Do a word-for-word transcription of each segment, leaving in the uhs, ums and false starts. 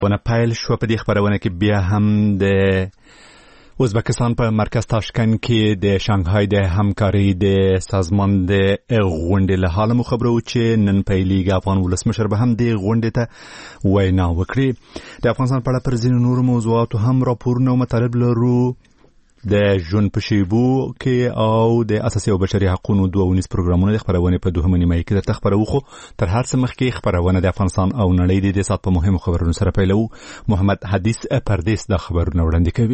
ونه پیل شو. په دې خبرونه کې بیا هم د ازبکستان په مرکز تاشکند کې د شانګهای د همکاري د سازمان د غونډې له حاله مو خبرو چې نن پیلېږي. افغان ولسمشر به هم د غونډې ته وینا وکړي. د افغانستان په اړه پر ځینو نورو موضوعاتو هم راپورونه او مطالب لرو. د ژوند په شیبو کې او د اساسي او بشري حقوقو دوه ونیز پروګرامونه د خبرونه په دوهمه نیمه کې درته خبرو. خو تر هر څه مخکې خبرونه د افغانستان او نړۍ د سات په مهمو خبرونو سره پیلو. محمد حدیث پردیس د خبرونه وړاندې کوي.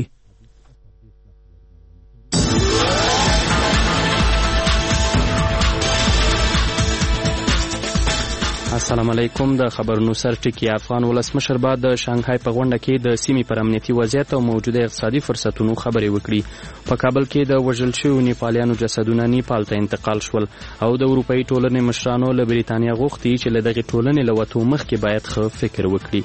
السلام علیکم. د خبرونو سرټکی. افغان ولسمشر بعد د شانګهای په غونډه کې د سیمې پر امنیتي وضعیت او موجوده اقتصادي فرصتونو خبرې وکړي. په کابل کې د وژل شویو نیپالیانو جسدونه نیپال ته انتقال شول او د اروپایي ټولنې مشرانو له بریتانیا غوښتي چې له دغې ټولنې له وتو مخکې باید ښه فکر وکړي.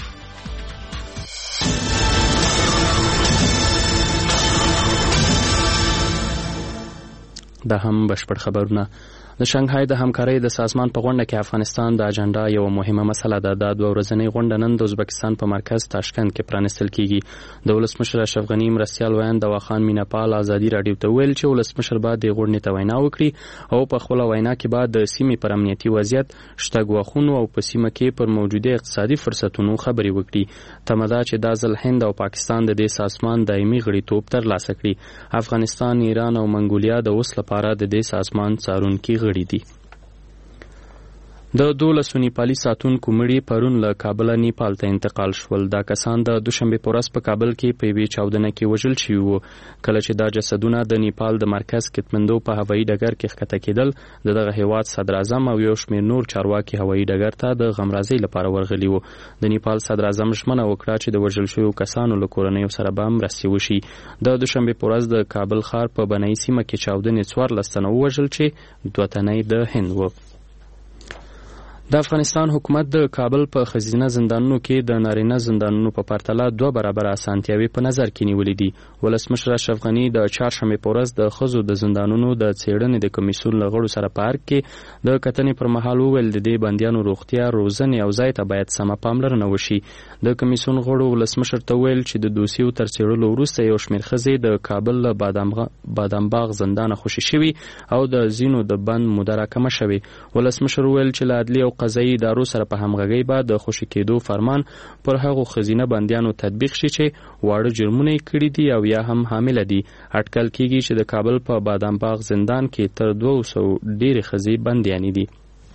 دا هم بشپړ خبرونه. د شانګهای د همکارۍ د سازمان په غونډه کې افغانستان د اجنډا یو مهمه مسله ده. دا دوه ورځنۍ غونډه نن د ازبکستان په مرکز تاشکند کې پرانیستل کیږي. د ولسمشر اشرف غني مرستیال ویان دواخان میناپال ازادي راډیو ته ویل چې ولسمشر باید د غونډې ته وینا وکړي او په خپل وینا کې بعد د سیمې پر امنیتي وضعیت، شته ګواښونو او په سیمه کې پر موجوده اقتصادي فرصتونو خبرې وکړي. تمه ده چې دا ځل هند او پاکستان د دې سازمان دایمي غړیتوب ترلاسه کړي. افغانستان، ایران او منګولیا د اوس لپاره د دې سازمان څارونکي غړي دي. د دولسو نیپالي ساتونکو مړي پرون له کابله نیپال ته انتقال شول. دا کسان د دوشنبې په ورځ په کابل کې په یوې چاودنه کې وژل شوي وو. کله چې دا جسدونه د نیپال د مرکز کټمندو په هوایي ډګر کې ښکته کېدل، د دغه هیواد صدراعظم او یو شمېر نور چارواکي هوایي ډګر ته د غمرازۍ لپاره ورغلي وو. د نیپال صدراعظم ژمنه وکړه چې د وژل شویو کسانو له کورنیو سره به مرستې وشي. د دوشنبې په ورځ د کابل ښار په بنایي سیمه کې چاودنې څوارلس تنه ووژل چې دوه تنه یې د هند وو. د افغانستان حکومت د کابل په ښځینه زندانونو کې د نارینه زندانونو په پرتله دوه برابره اسانتیاوې په نظر کې نیولې دي. ولسمشر اشرف غني د چهارشنبې په ورځ د ښځو د زندانونو د څېړنې د کمیسیون له غړو سره په ارګ کې د کتنې پر مهال وویل د دې بندیانو روغتیا، روزنې او ځای ته باید سمه پاملرنه وشي. د کمیسیون غړو ولسمشر ته ویل چې د دوسیو تر څېړلو وروسته یو شمېر ښځې د کابل له بادامباغ زندانه خوشي شوي او د ځینو د بند موده راکمه شوې. ولسمشر ویل چې له عدلي او قضایي ادارو سره په همغږۍ به د خوشي کېدو فرمان پر هغو ښځینه بندیانو تطبیق شي چې واړه جرمونه یې کړي دي او یا هم حامله دي. اټکل کېږي چې د کابل په بادامباغ زندان کې تر دوه سوو ډېرې ښځې بندیانې دي.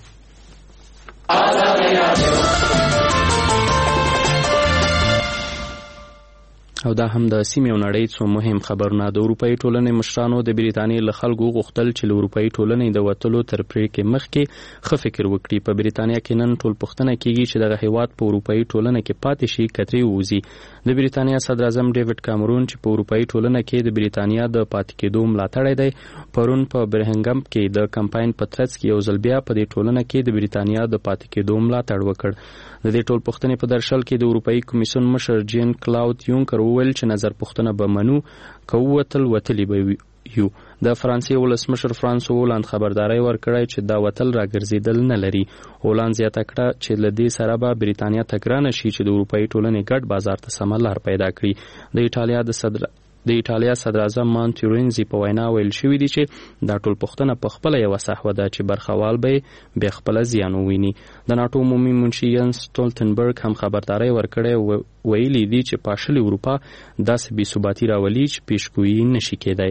او دا هم د سیمې او نړۍ څو مهم خبرونه. د اروپایي ټولنې مشرانو د بریتانیې له خلکو غوښتل چې له اروپایي ټولنې د وتلو تر پرېکړې مخکې ښه فکر وکړي. په بریتانیا کې نن ټول پوښتنه کېږي چې دغه هیواد په اروپایي ټولنه کې پاتې شي که ترې ووځي. د بریتانیا صدراعظم ډیوډ کامرون چې په اروپایي ټولنه کې د بریتانیا د پاتې کېدو ملاتړی دی، پرون په برمنګم کې د کمپاین په ترڅ کې یو ځل بیا په دې ټولنه کې د بریتانیا د پاتې کېدو ملاتړ وکړ. د دې ټول پوښتنې په درشل کې د اروپایي کمیسیون مشر جین کلاود یونکر وویل چې نظر پوښتنه به منو، که ووتل وتلی به یو. د فرانسې ولسمشر فرانسوا هولند خبرداری ورکړی چې دا وتل راګرځېدل نه لري. هولند زیاته کړه چې له دې سره به بریتانیا ته ګرانه شي چې د اروپایي ټولنې ګډ بازار ته سمه لار پیدا کړي. د ایټالیا د صدر د ایټالیا صدراعظم مانتورینزي په وینا ویل شوي دي چې دا ټول پوښتنه په خپله یوه صحوه ده چې برخوال به یې بیا خپله زیان وویني. د ناټو عمومي منشي ینس سټولتنبرګ هم خبرداری ورکړی، ویلي دي چې پاشلې اروپا داسې بې ثباتي راولي چې پیشګویي نشي کېدی.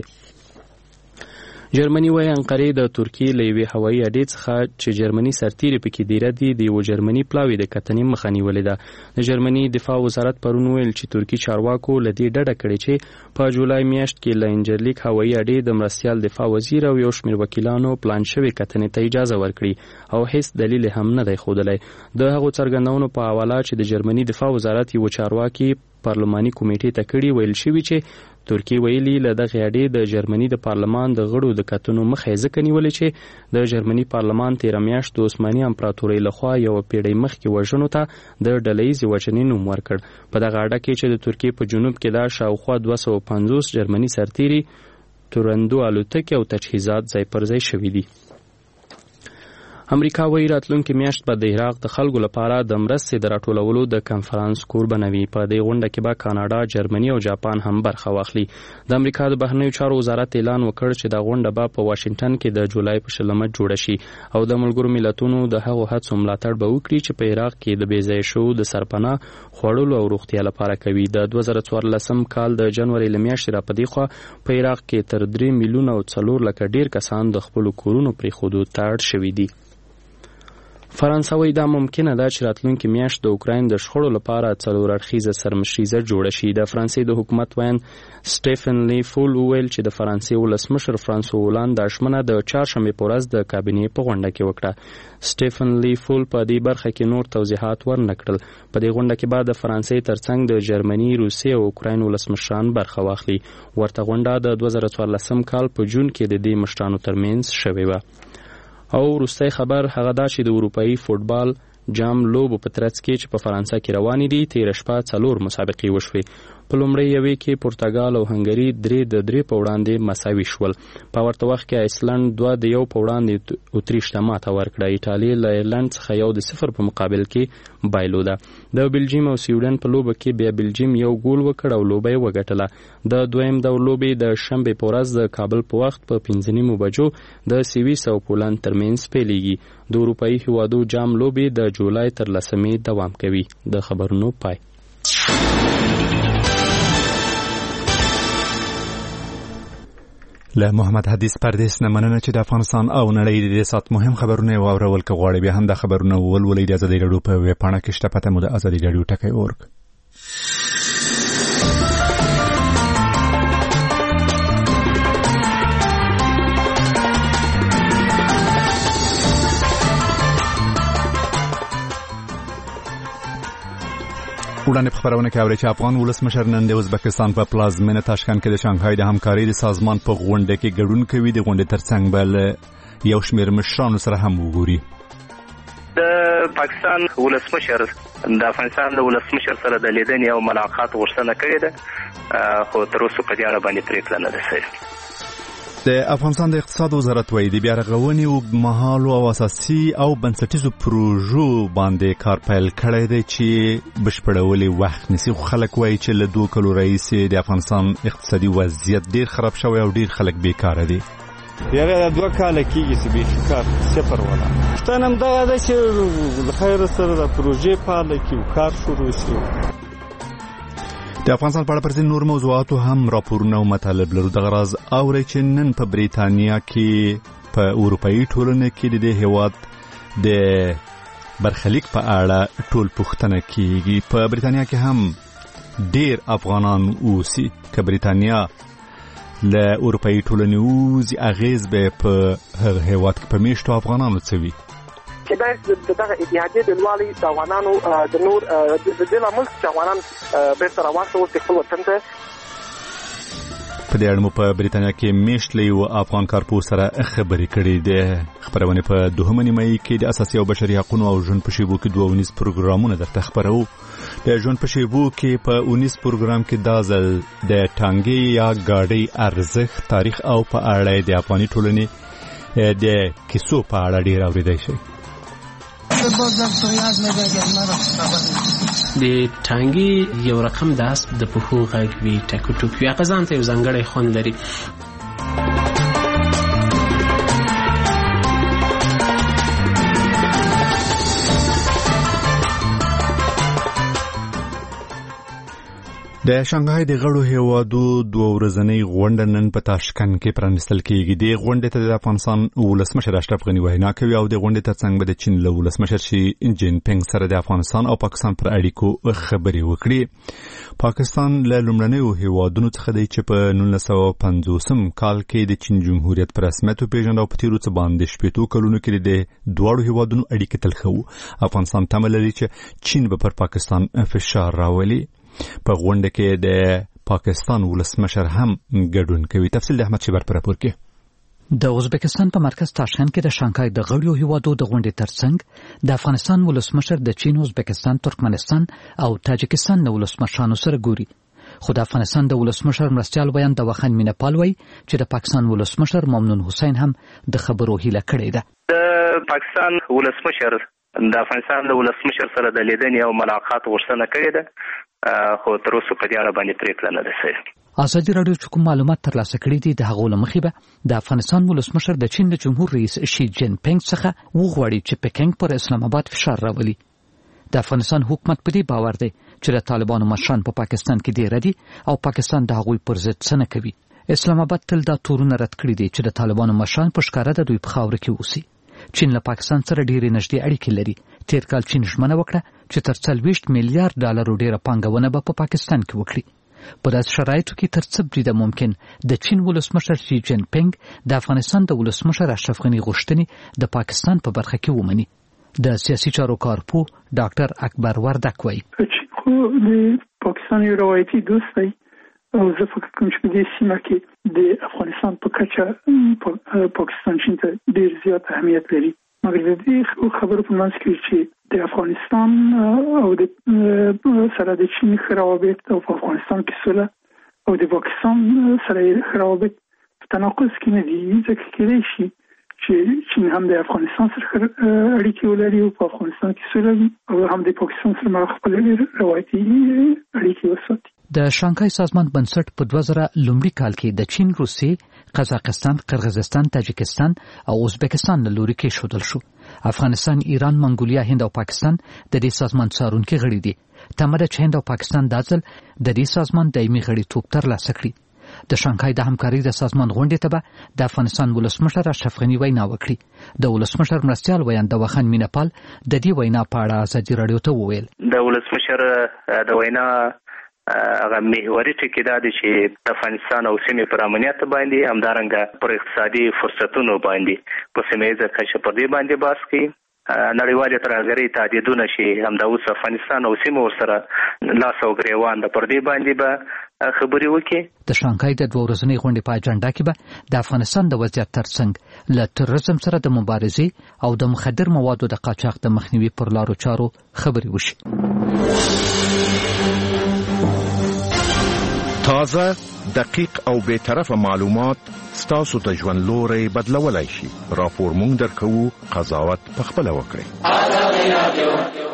جرمني وايي انقرې د ترکیې له یوې هوایي اډې څخه چې جرمني سرتیري پکې دیره دي د یوه جرمني پلاوي د کتنې مخه نیولې ده. د جرمني دفاع وزارت پرون ویل چې ترکي چارواکو له دې ډډه کړې چې په جولای میاشت کې له انجرلیک هوایي اډې د مرستیال دفاع وزیر او یو شمېر وکیلانو پلان شوې کتنې ته اجازه ورکړي او هیڅ دلیل هم نه دی ښودلی. د هغو څرګندونو په حواله چې د جرمني دفاع وزارت یو چارواکي پارلماني کمیټې ته کړي، ویل شوي چې ترکیه ویلي له دغې اډې د جرمني د پارلمان د غړو د کتنو مخه یې ځکه نیولې چې د جرمني پارلمان تېره میاشت د عثماني امپراتورۍ لخوا یوه پیړۍ مخکې وژنو ته د ډلهییزې وژنې نوم ورکړ. په دغه اډه کې چې د ترکیې په جنوب کې دا شاوخوا دوه سوه پنځوس جرمني سرتیري، تورندو الوتکې او تجهیزات ځای پر ځای شوي دي. امریکا وایي راتلونکي میاشت به د عراق د خلکو لپاره د مرستې د راټولولو د کنفرانس کور بنوي. په دې غونډه کې به کاناډا، جرمني او جاپان هم برخه واخلي. د امریکا د بهرنیو چارو وزارت اعلان وکړ چې دا غونډه به په واشنگټن کې د جولای په شلمه جوړه شي او د ملګرو ملتونو د هغو هڅو ملاتړ به وکړي چې په عراق کې د بې ځایه شوو د سرپناه خوړلو او روغتیا لپاره کوي. د دوه زره څوارلسم کال د جنوري له میاشتې را پدې خوا په عراق کې تر درې میلیونه او څلور لکه ډیر کسان د خپلو کورونو پرېښودو ته اړ شوي دي. فرانسه وایي دا ممکنه ده چې راتلونکي میاشت د اوکراین د شخړو لپاره څلور اړخیزه سرمشریزه جوړه شي. د فرانسې د حکومت وین سټیفن لی فول وویل چې د فرانسې ولسمشر فرانسوا هولند د اشمنه د چهارشنبې په ورځ د کابینې په غونډه کې وکړه. سټیفن لی فول په دې برخه کې نور توضیحات ورنکړل. په دې غونډه کې به د فرانسې ترڅنګ د جرمني، روسیې او اوکراین ولسمشران برخه واخلي. ورته غونډه د دوه زره څوارلسم کال په جون کې د دې مشرانو ترمنځ شوې وه. او وروستی خبر هغه دا چې د اروپایي فوټبال جام لوبو په ترڅ کې چې په فرانسه کې روانې دي تېره شپه څلور مسابقې وشوې. په لومړۍ یوې کې پرتګال او هنګري درې د درې په وړاندې مساوي شول. په ورته وخت کې ایسلند دوه د یو په وړاندې اتریش ته ماته ورکړه. ایټالیا له ایرلند څخه یو د صفر په مقابل کې بایلوده. د بلجیم او سویډن په لوبه کې بیا بلجیم یو ګول وکړ او لوبه یې وګټله. د دویم دور لوبې د شنبې په ورځ د کابل په وخت په پنځه نیمو بجو د سویس او پولند ترمنځ پیلېږي. د اروپایي هیوادو جام لوبې د جولای تر لسمې دوام کوي. د خبرونو پای. له محمد حدیث پردیس نه مننه چې د افغانستان او نړۍ د سات مهم خبرونه واورول که غواړئ بیا هم د خبرونه ولولئ د ازادي راډیو په ویب پاڼه کې شته. پته مو د ازادي راډیو ټکی اورګ. وړاندې په خبرونه کې اورئ چې افغان ولسمشر نن د ازبکستان په پلازمینه تاشکند کې د شانګهای د همکارۍ د سازمان په غونډه کې ګډون کوي. د غونډې ترڅنګ به یو شمېر مشرانو سره هم وګوري. د پاکستان ولسمشر د افغانستان د ولسمشر سره د لیدنې او ملاقات غوښتنه کړې ده، خو تر اوسه په دې اړه باندې پرېکړه نه ده شوې. د افغانستان د اقتصاد وزارت وایي د بیا رغونې اوږدمهالو او اساسي او بنسټیزو پروژو باندې کار پیل کړی دی چې بشپړول یې وخت نیسي. خو خلک وایي چې له دوه کلو راهیسې د افغانستان اقتصادي وضعیت ډیر خراب شوی او ډیر خلک بیکاره دي. یاره دوه کاله کېږي چې بیکار صفر ولا پوښتنه همدغه ده چې له خیر سره د پروژې پاله کې کار شروع شي. د افغانستان په اړه پر ځینو نور موضوعاتو هم راپورونه او مطالب لرو. دغه راز اورئ چې نن په بریتانیا کې په اروپایي ټولنه کې د دې هیواد د برخلیک په اړه ټول پوښتنه کیږي. په بریتانیا کې هم ډیر افغانان اوسي. که بریتانیا له اروپایي ټولنې ووځي اغیز به په هغه هیواد کې په میشتو افغانانو څه وي. چې دا دغه اتحادیه د لوالي د افغانانو د نور د دې لامل چې افغانان بیرته روان شول خپل وطن ته. په دې اړه مو په بریتانیا کې میشت له یو افغان کارپوه سره خبرې کړې ده. خبرونه په دوهمه نیمایي کې د اساسي او بشري حقوقو او ژوند په شیبو کې دوه ونیز پروګرامونه درته خبرو. د ژوند په شیبو کې په ونیز پروګرام کې دا ځل د ټانګي یا ګاډۍ ارزښت، تاریخ او په اړه د افغاني ټولنې د کیسو په اړه ډیر اوریدای شي. د ټانګي یو رقم د اسب د پښو غږ وي، ټکو ټوک وي، هغه ځان ته یو ځانګړی خوند لري. د شانګهای د غړو هیوادو دوه ورځنۍ غونډه نن په تاشکند کې پرانیستل کېږي. د غونډې ته د افغانستان ولسمشر اشرف غني وینا کوي او د غونډې ترڅنګ به د چین له ولسمشر شي جین پینګ سره د افغانستان او پاکستان پر اړیکو خبرې وکړي. پاکستان له لومړنیو هیوادونو څخه دی چې په نولس سوه پنځوسم کال کې د چین جمهوریت په رسمیت وپېژند او په تېرو څه باندې شپېتو کلونو کې د دواړو هیوادونو اړیکې تل ښه وو. افغانستان تمه لري چې چین به پر پاکستان فشار راولي. په غونډه کې د پاکستان ولسمشر هم ګډون کوي. تفصیل د احمد شیبر پر راپور کې. د ازبکستان په مرکز تاشکند کې د شانګهای د غړو هیوادو د غونډې ترڅنګ د افغانستان ولسمشر د چین، ازبکستان، ترکمنستان او تاجکستان د ولسمشرانو سره ګوري. خو د افغانستان د ولسمشر مرستیال ویان د وخن مینپال وایي چې د پاکستان ولسمشر ممنون حسین هم د خبرو هیله کړې ده. د پاکستان ولسمشر د افغانستان د ولسمشر سره د لیدنې او ملاقات غوښتنه کړې ده، خو تر اوسه په دې اړه باندې پریکړه نه ده شوې. ازادي راډیو چې کوم معلومات ترلاسه کړي دي د هغو له مخې به د افغانستان ولسمشر د چین د جمهور رئیس شي جین پینګ څخه وغواړي چې پکینګ پر اسلام آباد فشار راولي. د افغانستان حکومت په دې باور دی چې د طالبانو مشران په پاکستان کې ډیر دي او پاکستان د هغوی پر ضد څه نه کوي. اسلام آباد تل دا تورونه رد کړي دي چې د طالبانو مشران په ښکاره د دوی په خاوره کې اوسي. چین له پاکستان سره ډېرې نږدې اړیکې لري. تیر کال چین ژمنه وکړه چې تر څلوېښت میلیارډ ډالرو ډېره پانګونه به په پاکستان کې وکړي. په داسې شرایطو کې تر څه بریده ممکن د چین ولسمشر شي جین پینګ د افغانستان د ولسمشر اشرف غني غوښتنې د پاکستان په برخه کې ومني. د سیاسي چارو کارپو ډاکټر اکبر وردک وایي خو د پاکستان یو روایتي دوست دی او زه فکر کوم چې په دې سیمه کې د افغانستان په کچه پاکستان چین ته ډېر زیات اهمیت لري. مګر د دې خبرو په منځ کې چې د افغانستان او د سره د چین ښه روابط او په افغانستان کې سوله او د پاکستان سره ښه روابط په تناقض کې نه دي، ځکه کېدای شي چې چین هم د افغانستان سره اړیکې ولري او په افغانستان کې سوله وي او هم د پاکستان سره خپل روایتي اړیکې وساتي. د شانګهای سازمان بنسټ په دوه زره لومړي کال کې د چین، روسیې، قزاقستان، قرغیزستان، تاجکستان او ازبکستان له لوري کې شودل شو. افغانستان، ایران، منګولیا، هند او پاکستان د دې سازمان څارونکي غړي دي. تمه ده چې هند او پاکستان دا ځل د دې سازمان دایمي غړیتوب ترلاسه کړي. د شانګهای د همکارۍ د سازمان غونډې ته به د افغانستان ولسمشر اشرف غني وینا وکړي. د ولسمشر مرستیال ویان د وخان مینپال د دې وینا په اړه ازادي راډیو ته وویل د ولسمشر د وینا هغه محوري ټکی دا دی چې د افغانستان او سیمې پر امنیت باندې همدارنګه پر اقتصادي فرصتونو باندې په سیمه ییزه کچه پر دې باندې بحث کوي. نړیوالې ترهګرۍ تهدیدونه چې همدا اوس افغانستان او سیمه ورسره لاس او ګریوان د پر دې باندې به خبرې وکړي. د شانګهای د دوه ورځنۍ غونډې په اجنډا کې به د افغانستان د وضعیت ترڅنګ له تروریزم سره د مبارزې او د مخدر موادو د قاچاق د مخنیوي پر لارو چارو خبرې وشي. تازه، دقیق او بی‌طرفه معلومات ستاسو د ژوند لوري بدلولای شي. راپور مونږ درکوو، قضاوت پخپله وکړئ.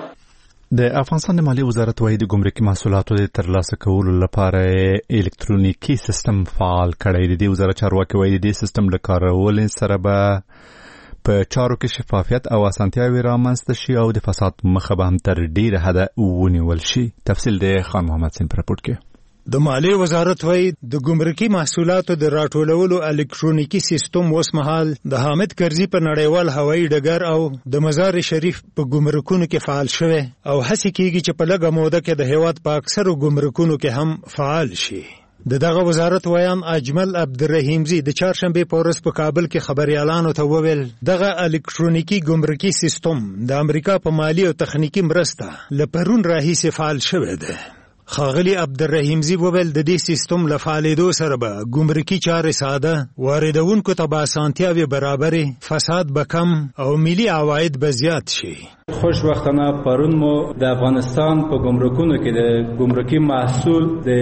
د افغانستان د مالیې وزارت وايي د ګمرکي محصولاتو د ترلاسه کولو لپاره الکترونیکي سیستم فعال کړی دی. وزارت چارواکي وايي د دې سیستم له کارولو سره به په چارو کې شفافیت او اسانتیاوې رامنځته شي او د فساد مخه به هم تر ډیره حده ونیول شي. تفصیل د خان محمد سین پر راپورټ کې. د مالیې وزارت وايي د ګمرکي محصولاتو د راټولولو الکترونیکي سیستم اوس مهال د حامد کرزي په نړیوال هوایي ډګر او د مزار شریف په ګمرکونو کې فعال شوی او هڅه کیږي چې په لږه موده کې د هیواد په اکثرو ګمرکونو کې هم فعال شي. د دغه وزارت ویان اجمل عبدالرحیمزی د چهارشنبه په ورځ په کابل کې خبريالانو ته وویل دغه الکترونیکي ګمرکي سیستم د امریکا په مالی او تخنیکی مرسته لپرون راهیسه فعال شوی دی. خاغلی عبدالرحیمزی وویل د دې سیستم له فعالېدو سره به ګمرکي چارې ساده، واردونکو ته به اسانتیاوې برابرې، فساد به کم او ملي عواید به زیات شي. خوشبختانه پرون مو د افغانستان په ګمرکونو کې د ګمرکي محصول د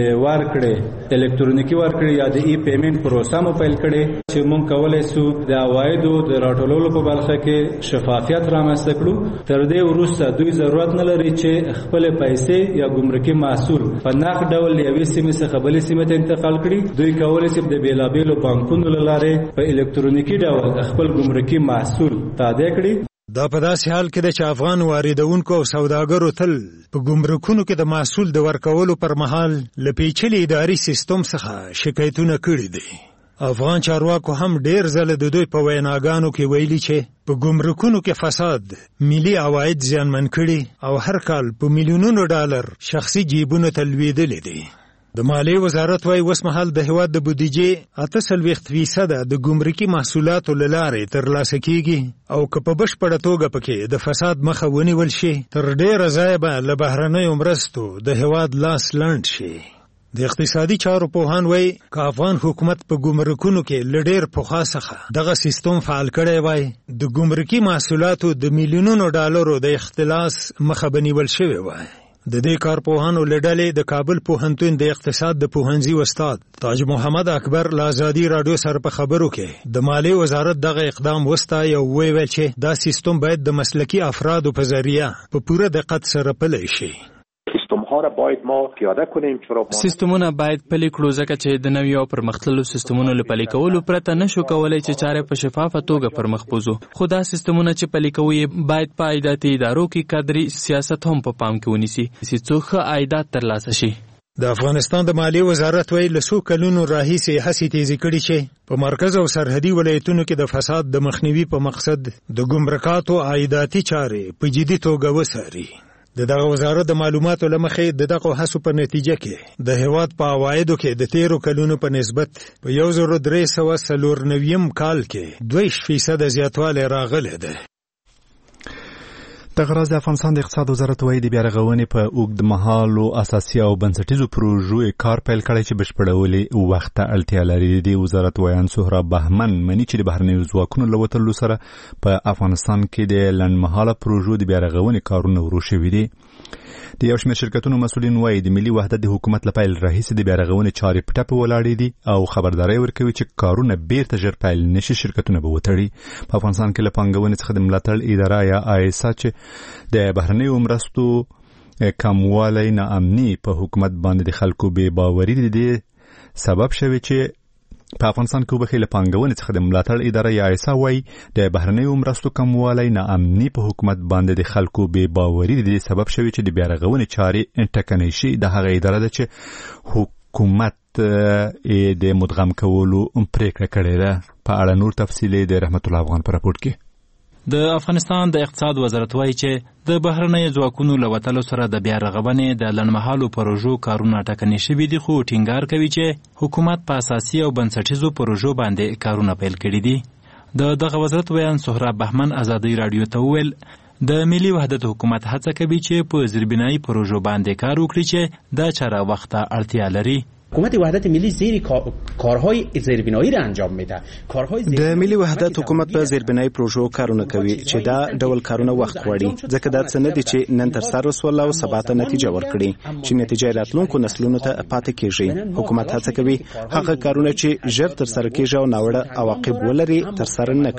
ورکړې الکترونیکي ورکړې یا د ای پیمنٹ پروسه مو پیل کړې چې مونږ کولای سو د عوایدو د راټولولو په برخه کې شفافیت رامنځته کړو. تر دې وروسته دوی ضرورت نه لري چې خپل پیسې یا ګمرکي محصول په نقد ډول یوې سیمې څخه بلې سیمې ته انتقال کړي. دوی کولای سي د بیلابیلو بانکونو له لارې په الکترونیکي ډول خپل ګمرکي محصول تادیه کړي. دا په داسې حال کې ده چې افغان واردونکو او سوداګرو تل په ګمرکونو کې د محصول د ورکولو پر مهال له پیچلي اداري سیستم څخه شکایتونه کړي دي. افغان چارواکو هم ډېر ځله د دوی په ویناګانو کې ویلي چې په ګمرکونو کې فساد ملي عواید زیانمن کړي او هر کال په میلیونونو ډالر شخصي جیبونو ته لوېدلي دي. د مالیې وزارت وايي اوس مهال د هیواد د بودیجې اته څلوېښت فیصده د ګمرکي محصولاتو له لارې ترلاسه کیږي او که په بشپړه توګه پکې د فساد مخه ونیول شي تر ډېره ځایه به له بهرنیو مرستو د هیواد لاس لنډ شي. د اقتصادي چارو پوهان وايي که افغان حکومت په ګمرکونو کې له ډېر پخوا څخه دغه سیستم فعال کړی وای د ګمرکي محصولاتو د میلیونونو ډالرو د اختلاس مخه به نیول شوې وای. د دې کارپوهانو له ډلې د کابل پوهنتون د اقتصاد د پوهنځي استاد تاج محمد اکبر له ازادي رادیو سره په خبرو کې د مالیې وزارت دغه اقدام وستایه او ویل چې دا سیستم باید د مسلکي افرادو په ذریعه په پوره دقت سره پلی شي. سیستم‌ها را باید ما پیاده کنیم چرا سیستمونه باید پلي کړو ځکه چې د نویو پرمختللو سیستمونو له پلي کولو پرته نشو کولای چې چارې په شفافه توګه پرمخ بوزو. خو دا سیستمونه چې پلي کوي باید په عایداتي ادارو کې کادري سیاست هم په پام کې ونیسي چې څو ښه عایدات ترلاسه شي. د افغانستان د مالیې وزارت ویل له څو کلونو راهیسې هڅې تیزې کړي چې په مرکز او سرحدي ولایتونو کې د فساد د مخنیوي په مقصد د ګمرکاتو عایداتي چارې په جدي توګه وڅاري. د دغه وزارت د معلوماتو له مخې د دغه هڅو په نتیجه کې د هیواد په عوایدو کې د تیرو کلونو په نسبت په یو زر درې سوه څلور نویم کال کې دوه فیصده زیاتوالی راغلی دی. دغه راز د افغانستان د اقتصاد وزارت وایي د بیا رغونې په اوږدمهالو اساسي او بنسټیزو پروژو کار پیل کړی چې بشپړولو وخت ته اړتیا لري. د وزارت ویان سهراب بهمن مني چې د بهرنیو ځواکونو له وتلو سره په افغانستان کې د لنډمهاله پروژو د بیا رغونې کارونه ورو شوي دي. د یو شمېر شرکتونو مسؤلین وایي د ملي وحدت د حکومت له پیل راهیسې د بیا رغونې چارې په ټپه ولاړې دي او خبرداری ورکوي چې کارونه بیرته ژر پیل نشي شرکتونه به وتړي. په افغانستان کې له پانګونې څخه د ملاتړ اداره یا آیسا چې د بهرنیو مرستو کموالی ناامني په حکومت باندې د خلکو بې باوري دي سبب شوی چې په افغانستان کې وبخې له پانګونې څخه د ملاتړ اداره یا آیسا وایي د بهرنیو مرستو کموالی ناامني په حکومت باندې د خلکو بې باوري دي سبب شوی چې د بیا رغونې چارې ټکنۍ شي. د هغه اداره ده چې حکومت د مدغم کولو پریکړه کړې ده. په اړه نور تفصیل د رحمت الله افغان په راپورټ کې. د افغانستان د اقتصاد وزارت وایي چې د بهرنیو ځواکونو له وتلو سره د بیا رغونې د لنډمهالو پروژو کارونه ټکنۍ شوي دي خو ټینګار کوي چې حکومت په اساسي او بنسټیزو پروژو باندې کارونه پیل کړي دي. د دغه وزارت ویان سهراب بهمن ازادي رادیو ته وویل د ملي وحدت حکومت هڅه کوي چې په زیربنایي پروژو باندې کار وکړي چې دا چاره وخت ته اړتیا لري. حکومت وحدت ملی زیر کارهای زیربنایی را انجام میده. کارهای د ملي وحدت حکومت په زیربنایی پروژو کارونه کوي چې دا ډول کارونه وخت غواړي ځکه دا څه نه دي چې نن تر سره وسول او سبا ته نتیجه ورکړي چې نتیجه راتلونکو نسلونو ته پاتې کیږي. حکومت هڅه کوي هغه کارونه چې ژر تر سره کیږي او ناوړه عواقب ولري تر سره نه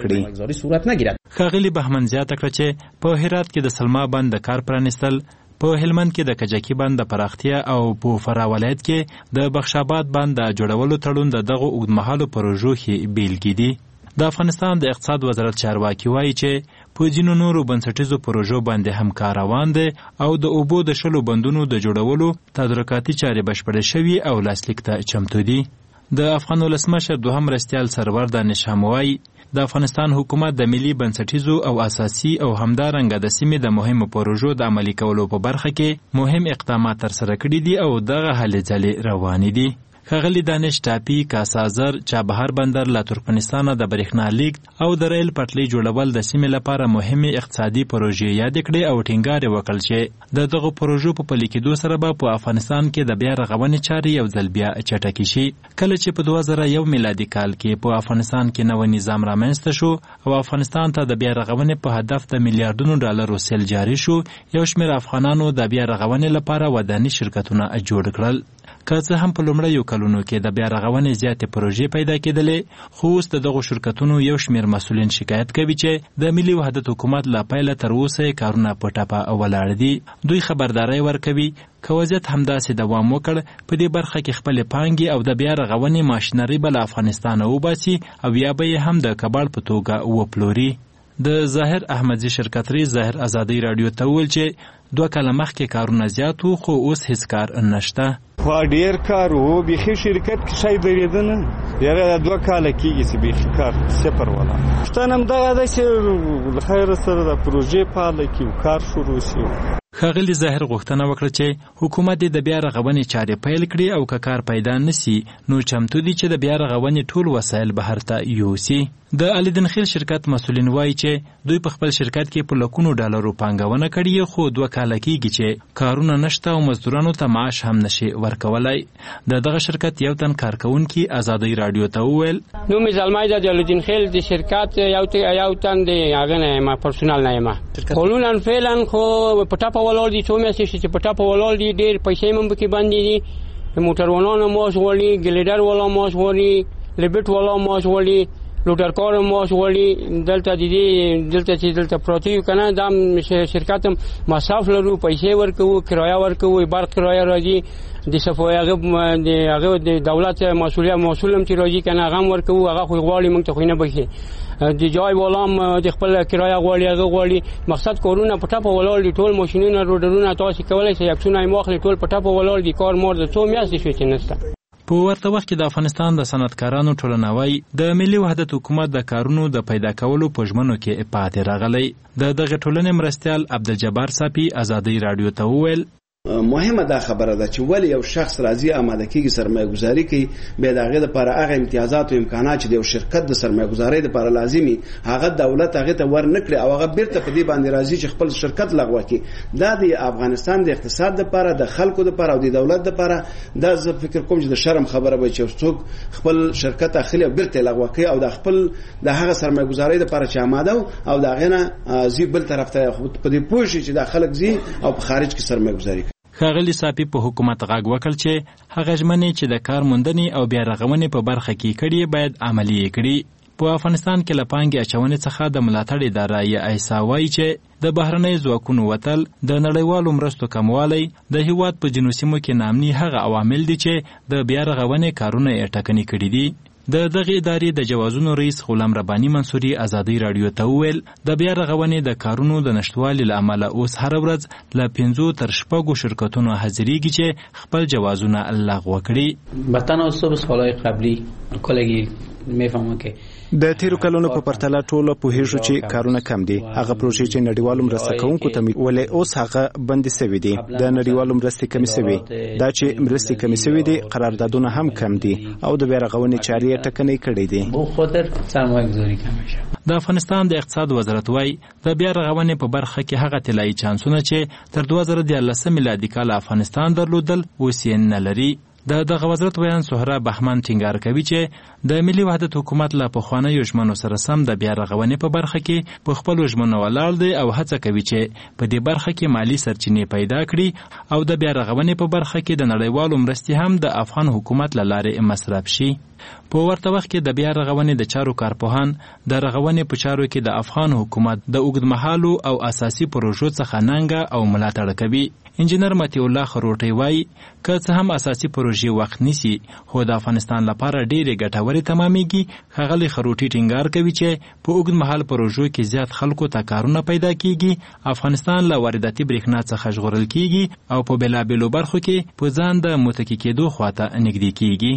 کړي. ښاغلي بهمن زیاته کړه چې په هرات کې د سلما بند د کار پرانیستل، په هلمند کې د کجکي بند د پراختیا او په فراه ولایت کې د بخشاباد بند د جوړولو تړون د دغه اوږدمهالو پروژو ښې بیلګې دي. د افغانستان د اقتصاد وزارت چارواکي وایي چې په ځینو نورو بنسټیزو پروژو باندې هم کار روان دی او د اوبو د شلو بندونو د جوړولو تدارکاتي چارې بشپړې شوي او لاسلیک ته چمتو دي. د افغان ولسمشر دوهم مرستیال سرور دانش هم وایي د افغانستان حکومت د ملي بنسټیزو او اساسي او همدارنګه د سیمې د مهمو پروژو د عملي کولو په برخه کې مهم اقدامات ترسره کړي دي او دغه هلې ځلې روانې دي. ښاغلي دانش ټاپي، کاسازر، چابهار بندر له ترکمنستانه د برېښنا لیږد او د ریل پټلۍ جوړول د سیمې لپاره مهمې اقتصادي پروژې یادې کړې او ټینګار یې وکړ چې د دغو پروژو په پلي کېدو سره به په افغانستان کې د بیا رغونې چارې یو ځل بیا چټکې شي. کله چې په دوه زره یو میلادي کال کې په افغانستان کې نوی نظام رامنځته شو او افغانستان ته د بیا رغونې په هدف د میلیارډونو ډالرو سیل جاري شو، یو شمېر افغانانو د بیا رغونې لپاره وداني شرکتونه جوړ کړل. که څه هم په لومړیو کلونو کې د بیا رغونې زیاتې پروژې پیدا کېدلې، خو اوس د دغو شرکتونو یو شمېر مسؤلین شکایت کوي چې د ملي وحدت حکومت له پیله تر اوسه کارونه په ټپه ولاړ دي. دوی خبرداری ورکوي که وضعیت همداسې دوام وکړ په دې برخه کې خپلې پانګې او د بیا رغونې ماشینري به له افغانستانه وباسي او یا به یې هم د کباړ په توګه وپلوري. د ظاهر احمدزي شرکت رییس ظاهر ازادي رادیو ته وویل چې دوه کاله مخکې کارونه زیات وو خو اوس هیڅ کار نشته. خو ډېر کار وو، بیخي شرکت کې شی درېده نه، یاره دوه کاله کېږي چې بیخي کار صفر ولا. پوښتنه همدغه ده چې له خیره سره د پروژې فعاله کړي او کار شروع شي. ښاغلي ظاهر غوښتنه وکړه چې حکومت د بیا رغونې چارې پیل کړي او که کار پیدا نسی نو چمتو دي چې د بیا رغونې ټول وسایل بهر ته یوسي. د الیدن خیل شرکت مسولین وایي چې دوی په خپل شرکت کې په لکونو ډالرو پانګونه کړې خو دوه کاله کېږي چې کارونه نشته او مزدورانو ته معاش هم نشي ورکولای. د دغه شرکت یو تن کارکونکي ازادي رادیو ته وویل نو می زلمای د الیدن خیل د شرکت یو یو تن دی هغه نه ما پرسونل نه ما قانونا فعلا خو په ټاپه ولول دي څو میاشتې چې په ټاپه ولول دي ډېر پیسې هم پکې باندې دي موټروانانو موږ وړي ګلیډر ولا موږ وړي لبټ ولا موږ وړي لوټر کار موږ وړي دلته د دې دلته چې دلته پروتي کنه دا شرکت مصرف لرو پیسې ورکو کرایه ورکو برق کرایه راځي د صفوی هغه د هغه د دولت مسؤلیت مسولم چې راځي کنه هغه ورکو هغه خو غواړي موږ ته خو نه بخي د جای ولام د خپل کرایه غواړي هغه غواړي مقصد کورونه پټه په ولول دي ټول ماشينونه روډرونه تاسو کولای شئ یکسونه مخلي ټول پټه په ولول دي کار مور د څو میاشتې شوی چې نشته. په ورته وخت کې د افغانستان د صنعتکارانو ټولنه وایي د ملي وحدت حکومت د کارونو د پیدا کولو په ژمنو کې پاتې راغلی. د دغه ټولنې مرستیال عبدالجبار صافي ازادي رادیو ته وویل مهمه دا خبره ده چې ولی یو شخص راځي آماده کیږي سرمایه گذاري کوي به دغه لپاره هغه امتیازات او امکانات چې د یو شرکت د سرمایه گذاري لپاره لازمي هغه دولت هغه ته ور نکړي او هغه بیرته په دې باندې راځي چې خپل شرکت لغوه کړي. دا د افغانستان د اقتصاد لپاره د خلکو لپاره او د دولت لپاره دا زه فکر کوم چې د شرم خبره به چې څوک خپل شرکت اخلي او بیرته لغوه کوي او د خپل د هغه سرمایه گذاري لپاره چې آماده او دا غنه زی بل طرف ته په دې پوښي چې د خلک زی او په خارج کې سرمایه گذاري. ښاغلي صافي په حکومت غږ وکړ چې هغه ژمنې چې د کار موندنې او بیا رغونې په برخه کې کړي باید عملي کړي. په افغانستان کې له پانګې اچونې څخه د ملاتړ اداره یا ایسا وایي چې د بهرنۍ ځواکونو وتل د نړیوالو مرستو کموالی د هیواد په جنوبي سیمو کې نامني هغه عوامل دي چې د بیا رغونې کارونه یې ټکني کړي دي. د دغه ادارې د جوازونو رئیس غلام رباني منصوري ازادي رادیو ته وویل د بیا رغونې د کارونو د نشټوالي له امله اوس هر ورځ له پنځو تر شپږو شرکتونو حاضرېږي چې خپل جوازونه لغوه کړي. بتناسب سالهای قبلی کلگی میفهمم که د تیرو کلونو په پرتله ټوله پوهیږو چې کارونه کم دي. هغه پروژې چې نړیوالو مرسته کوونکو ته ولې اوس هغه بندي سوي دي. د نړیوالو مرستې کمې سوي دا چې مرستې کمې سوي دي قراردادونه هم کم دي او د بیا رغونې چارې یې ټکنۍ کړې دي. بو خاطر سرمایه گذاری کم شي. د افغانستان د اقتصاد وزارت وایي د بیا رغونې په برخه کې هغه طلایي چانسونه چې تر دوه زره دیارلسم میلادي کال افغانستان درلودل اوس یې نه لري. د دغه وزارت ویان سهرا بهمن ټینګار کوي چې د ملي وحدت حکومت له پخوانیو ژمنو سره سم د بیا رغونې په برخه کې په خپلو ژمنو ولاړ دی او هڅه کوي چې په دې برخه کې مالی سرچینې پیدا کړي او د بیا رغونې په برخه کې د نړیوالو مرستې هم د افغان حکومت له لارې مصرف شي. په ورته وخت کې د بیا رغونې د چارو کارپوهان د رغونې په چارو کې د افغان حکومت د اوږدمهالو او اساسي پروژو څخه ننګه او ملاتړ کوي. انجینر متی الله خروټی وایي که څه هم اساسي پروژې وخت نیسي خو د افغانستان لپاره ډېرې ګټورې تمامېږي. ښاغلی خروټي ټینګار کوي چې په اوږدمهال پروژو کې زیات خلکو ته کارونه پیدا کیږي. افغانستان له وارداتي برېښنا څخه ژغورل کیږي او په بېلابېلو برخو کې په ځان د متکي کېدو خواته نږدې کیږي.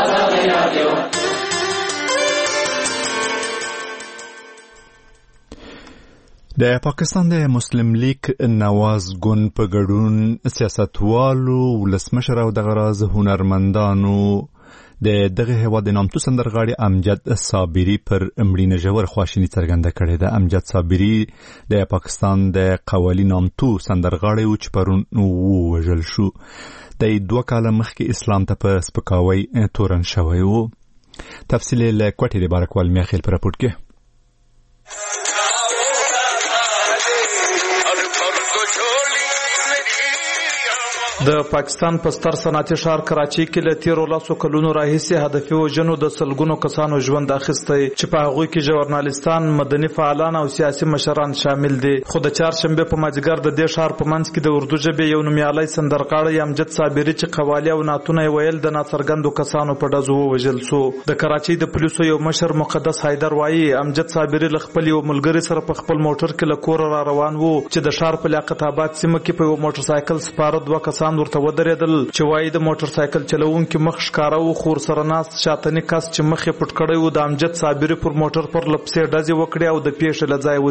د پاکستان د مسلم لیگ نواز ګون په ګډون سیاستوالو ولسمشر او دغه راز هنرمندانو د دغه هیواد نامتو سندرغاړي امجد صابري پر امړینه ژور خواشیني څرګنده کړې ده. امجد صابري د پاکستان د قوالی نامتو سندرغاړي و چې پرون ووژل شو. د دوه کاله مخکې اسلام ته په سپکاوی تورن شوی و. تفصیل له کوټې د بارکوال میخیل پر راپورټ کې. د پاکستان په ستر صنعتي ښار کراچۍ کې له تیرو لسو کلونو راهیسې هدفي وژنو د سلګونو کسانو ژوند اخیستی چې په هغوی کې ژورنالستان، مدني فعالان او سیاسي مشران شامل دي. خو د چهارشنبې په مازدیګر د دې ښار په منځ کې د اردو ژبې یو نومیالی سندرغاړی امجد صابري چې قوالي او نعتونه یې ویل د ناڅرګندو کسانو په ډزو ووژل سو. د کراچۍ د پولیسو یو مشر مقدس حیدر وایي امجد صابري له خپل یو ملګري سره په خپل موټر کې له کوره را روان وو چې د ښار په لیاقت آباد سیمه کې په یو موټر سایکل سپاره دوه کسان کسان ورته ودرېدل چې وایي د موټر سایکل چلوونکي مخ ښکاره و خو ورسره ناست شاتني کس چې مخ یې پټ کړی و د امجد صابري پر موټر پر لپسې ډزې وکړې او د پیښې له ځایه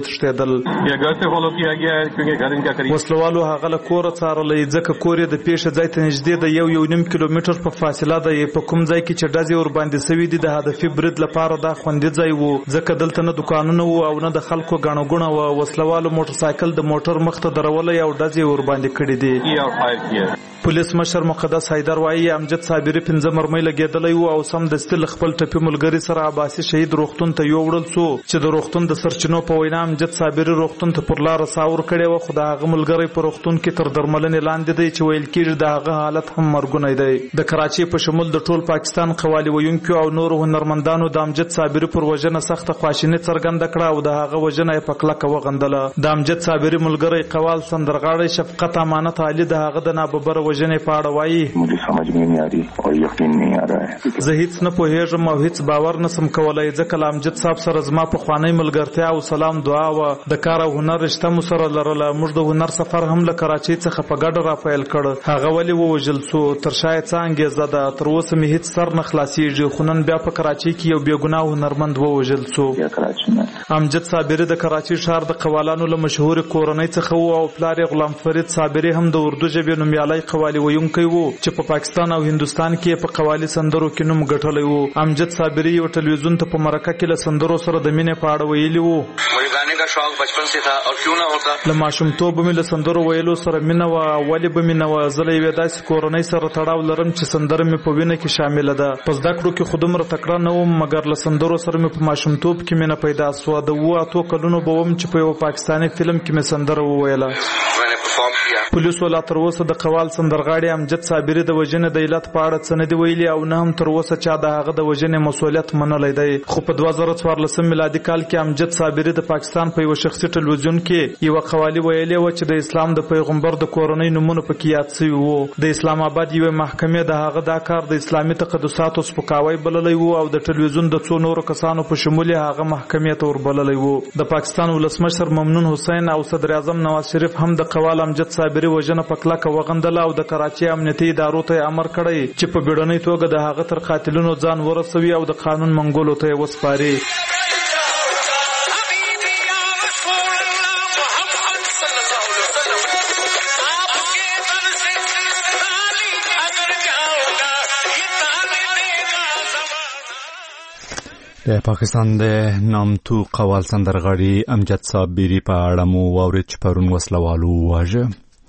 وتښتېدل. وسلوالو هغه له کوره څارلی ځکه کور یې د پیښې ځای ته نږدې د یو یو نیم کیلومتر په فاصله ده. په کوم ځای کې چې ډزې ورباندې سوي دي د هدفي برید لپاره دا خوندي ځای و ځکه دلته نه دوکانونه وو او نه د خلکو ګڼه ګوڼه وه. وسلوالو موټر سایکل د موټر مخ ته درولی او ډزې ورباندې کړي دي. پولیس مشر مقدس حیدر وایي امجد صابري پنځه مرمۍ لګېدلی و او سمدستي له خپل ټپي ملګري سره عباسي شهید روغتون ته یووړل سو چې د روغتون د سرچینو په وینا امجد صابري روغتون ته پر لاره ساه ورکړې وه خو د هغه ملګری په روغتون کې تر درملنې لاندې دی چې ویل کېږي د هغه حالت هم مرګونی دی. د کراچۍ په شمول د ټول پاکستان قوالي ویونکو او نورو هنرمندانو د امجد صابري پر وژنه سخته خواشیني څرګنده کړه او د هغه وژنه یې په کلکه وغندله. د امجد صابري ملګری قوال سندرغاړی شفقت امانت علي د هغه د ناببره وژنې په اړه وایي مجھے سمجھ میں نہیں آ رہی اور یقین نہیں آ رہا ہے. زه هیڅ نه پوهېږم او هیڅ باور نسم کولی ځکه له امجد صاحب سره زما پخوانۍ ملګرتیا او سلام دعا وه. د کار او هنر رشته مو سره لرله. موږ د هنر سفر هم له کراچۍ څخه په ګډه راپیل کړ. هغه ولې ووژل سو تر شا یې څه انګېزه ده تر اوسه مې هیڅ سر نه خلاصېږي خو نن بیا په کراچۍ کې یو بېګناه هنرمند ووژل سو. امجد صابري د کراچۍ ښار د قوالانو له مشهورې کورنۍ څخه و او پلار یې غلام فرید صابري هم د اردو ژبې نومیالی قوالي ویونکی و چې په پاکستان او هندوستان کې په قوالي سندرو کې نوم ګټلی و. امجد صابري یو ټلویزیون ته په مرکه کې له سندرو سره د مینې په اړه ویلي و له ماشومتوبه مې له سندرو ویلو سره مینه وه. ولې به مینه وه؟ زه له یوې داسې کورنۍ سره تړاو لرم چې سندره مې په وینه کې شامله ده. په زده کړو کې خو دومره تکړه نه وم مګر له سندرو سره مې په ماشومتوب کې مینه پیدا سوه. د اوه اتو کلونو به وم چې په یوه پاکستاني فلم کې مې سندره وویله. پولیسو لا تر اوسه د قوال سندرغاړي امجد صابري د وژنې د علت په اړه څه نه دي ویلي او نه هم تر اوسه چا د هغه د وژنې مسؤلیت منلی دی. خو په دوه زره څوارلسم میلادي کال کې امجد صابري د پاکستان په یوه شخصي ټلویزیون کې یوه قوالي ویلې وه چې د اسلام د پیغمبر د کورنۍ نومونه پکې یاد سوي وو. د اسلام آباد یوې محکمې د هغه دا کار د اسلامي تقدساتو سپکاوی بللی و او د ټلویزیون د څو نورو کسانو په شمول یې هغه محکمې ته وربللی و. د پاکستان ولسمشر ممنون حسین او صدر اعظم نواز شریف هم د قوال امجد صابري وژنه په کلکه وغندله او د کراچۍ امنیتي ادارو ته امر کړی چې په بیړنۍ توګه د هغه تر قاتلونو ځان ورسوي او د قانون منګولو ته یې وسپاري. د پاکستان د نامتو قوال سندرغاړي امجد صابري په اړه مو واورید چې پرون وسلوالو وواژه.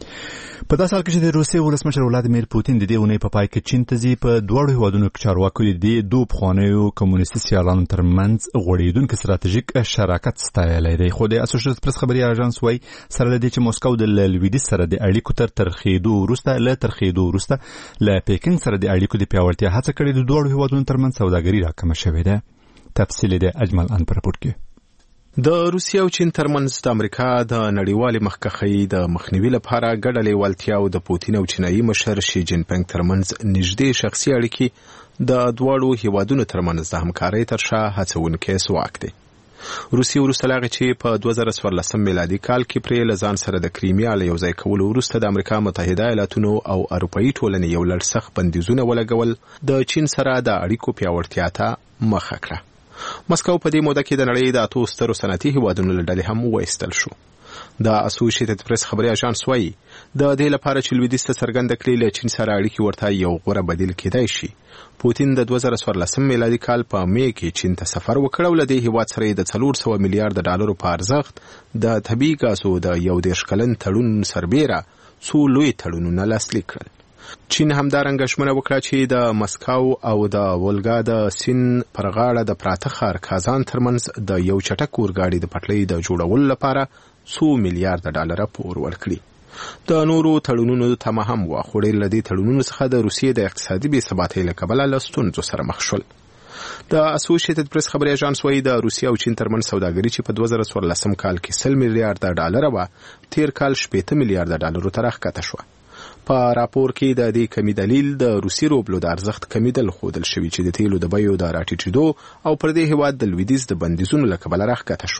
په داسې حال کې چې د روسیې ولسمشر ولادیمیر پوتین د دې اونۍ په پای کې چین ته ځي. په دواړو هېوادونو کې چارواکو د دې دوو پخوانیو کمونیستي سیالانو ترمنځ غوړېدونکی ستراتیژیک شراکت ستایلی دی. خو د اسوسییټډ پریس خبري اژانس وایي سره له دې چې موسکو د لویدیځ سره د اړیکو تر ترخېدو وروسته له ترخېدو وروسته له پیکینګ سره د اړیکو د پیاوړتیا هڅه کړې د دواړو هېوادونو ترمنځ سوداګري راکمه شوې ده. تفصیل د اجمل ان پر راپور کې د روسیې او چین ترمنځ د امریکا د نړیوالې مخکخۍ د مخنیوي لپاره ګډه لیوالتیا او د پوتین او چینایي مشر شي جین پنګ ترمنځ نږدې شخصي اړیکې د دواړو هیوادونو ترمنځ د همکارۍ تر شا هڅونکی ځواک دی. روسیې وروسته له هغې چې په دوه زره څوارلسم میلادي کال کې پرې له ځان سره د کریمیا له یوځای کولو وروسته د امریکا متحده ایالاتونو او اروپایي ټولنې یو لړ سخت بندیزونه ولګول د چین سره د اړیکو پیاوړتیا ته مخه کړه. مسکو په دې موده کې د نړۍ د اتو سترو صنعتي هیوادونو له ډلې هم وایستل شو. د اسوسییټډ پریس خبري اژانس وایي د دې لپاره چې لویدیځ ته څرګنده کړي له چین سره اړیکې ورته یو غوره بدیل کېدای شي. پوتین د دوه زره څوارلسم میلادي کال په می کې چین ته سفر وکړ او له دې هیواد سره د څلور سوه میلیارډ ډالرو په ارزښت د طبیعي ګازو د یو دېرش کلن تړون سربیره څو لوی تړونونه لاسلیک کړل. چین همدارنګه ژمنه وکړه چې د مسکو او د ولګا د سیند پر غاړه د پراته ښار کازان ترمنځ د یو چټک اورګاډي د پټلۍ د جوړولو لپاره څو میلیارډ ډالره پور ورکړي. د نورو تړونونو تمه هم وه خو ډېر له دې تړونونو څخه د روسیې د اقتصادي بې ثباتۍ له کبله له ستونزو سره مخ شول. د اسوسییټډ پریس خبري اژانس وایي د روسیې او چین ترمنځ سوداګري چې په دوه زره څوارلسم کال کې سل میلیارډ ډالره وه تیر کال شپېته میلیارډ ډالرو ته راښکته شوه. په راپور کې د دې کمی دلیل د روسي روبلو د ارزښت کمیدل ښودل شوي چې د تیلو د بیو د راټیټېدو او پر دې هیواد د لویدیځ د بندیزونو له کبله راښکته شول.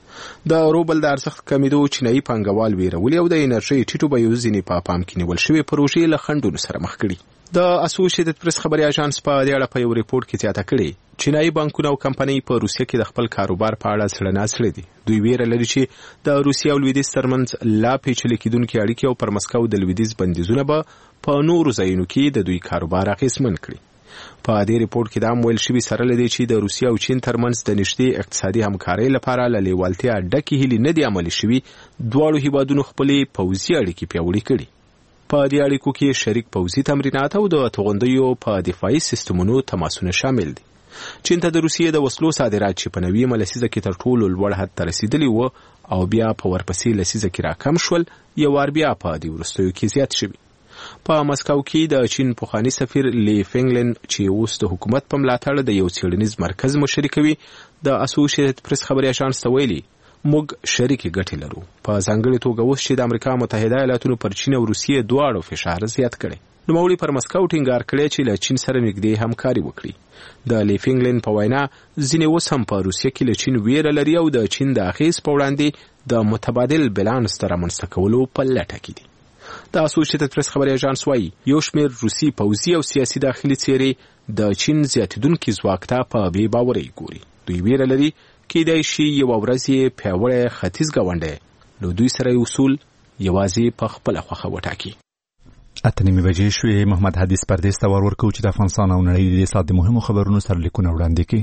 د روبل د ارزښت کمیدو چینایي پانګوال ویرولي او د انرژي ټیټو بیو ځینې په پام کې نیول شوې پروژې له خنډونو سره مخ کړي. د اسوسییټډ پریس خبري اژانس په دې اړه په یو ریپورت کې زیاته کړې چینایي بانکونه او کمپنۍ په روسیه کې د خپل کاروبار په اړه څېړنه کړې دي. دوی ویره لري چې د روسیه او لویدیځ ترمنځ لا پیچلې کېدونکې اړیکې او پر مسکو د لویدیځ بندیزونه به په نورو ځایونو کې د دوی کاروبار اغېزمن کړي. په دې ریپورت کې دا هم ویل شوي سره لدی چې د روسیه او چین ترمنځ د نږدې اقتصادي همکارۍ لپاره له لیوالتیا ډکې هیلې نه دي عملي شوي. دواړو هیوادونو خپلې پوځي اړیکې پیاوړې کړي. په دې اړیکو کې شریک پوځي تمرینات او د توغندیو په دفاعي سیستمونو تماسونه شامل دي. چین ته د روسیې د وسلو صادرات چې په نوي لسیزه کې تر ټولو لوړ حد ته رسیدلی و او بیا په ورپسې لسیزه کې راکم شول، یو وار بیا په دې وروستیو کې زیات شوي. په مسکو کې د چین پخوانی سفیر لی فینګلن چې اوس د حکومت په ملاتړ د یو څېړنیز مرکز مشري کوي د اسوسییټډ پریس خبري اژانس ته ویلي موږ شریکې ګټې لرو. په ځانګړې توګه اوس چې د امریکا متحده ایالاتونو پر چین او روسیې دواړو فشار زیات کړی، نوموړي پر مسکو ټینګار کړی چې له چین سره نږدې همکاري وکړي. د لی فینګلن په وینا ځینې اوس هم په روسیه کې له چین ویره لري او د چین د اغېز په وړاندې د متبادل بیلانس د رامنځته کولو په لټه کې دي. د اسوسییټډ پریس خبري اژانس وايي یو شمېر روسي پوځي او سیاسي داخلي څېرې د چین زیاتېدونکي ځواک ته په بې باورۍ ګوري. دوی ویره لري کېدای شي یوه ورځ یې پیاوړی ختیځ ګاونډی له دوی سره اصول یوازې په خپله خوښه وټاکي. اته نیمې بجې شوې. محمد حدیث پردیس ته ور ورکوو چې د افغانستان او نړۍ د دې ساعت د مهمو خبرونو سرلیکونه وړاندې کړي.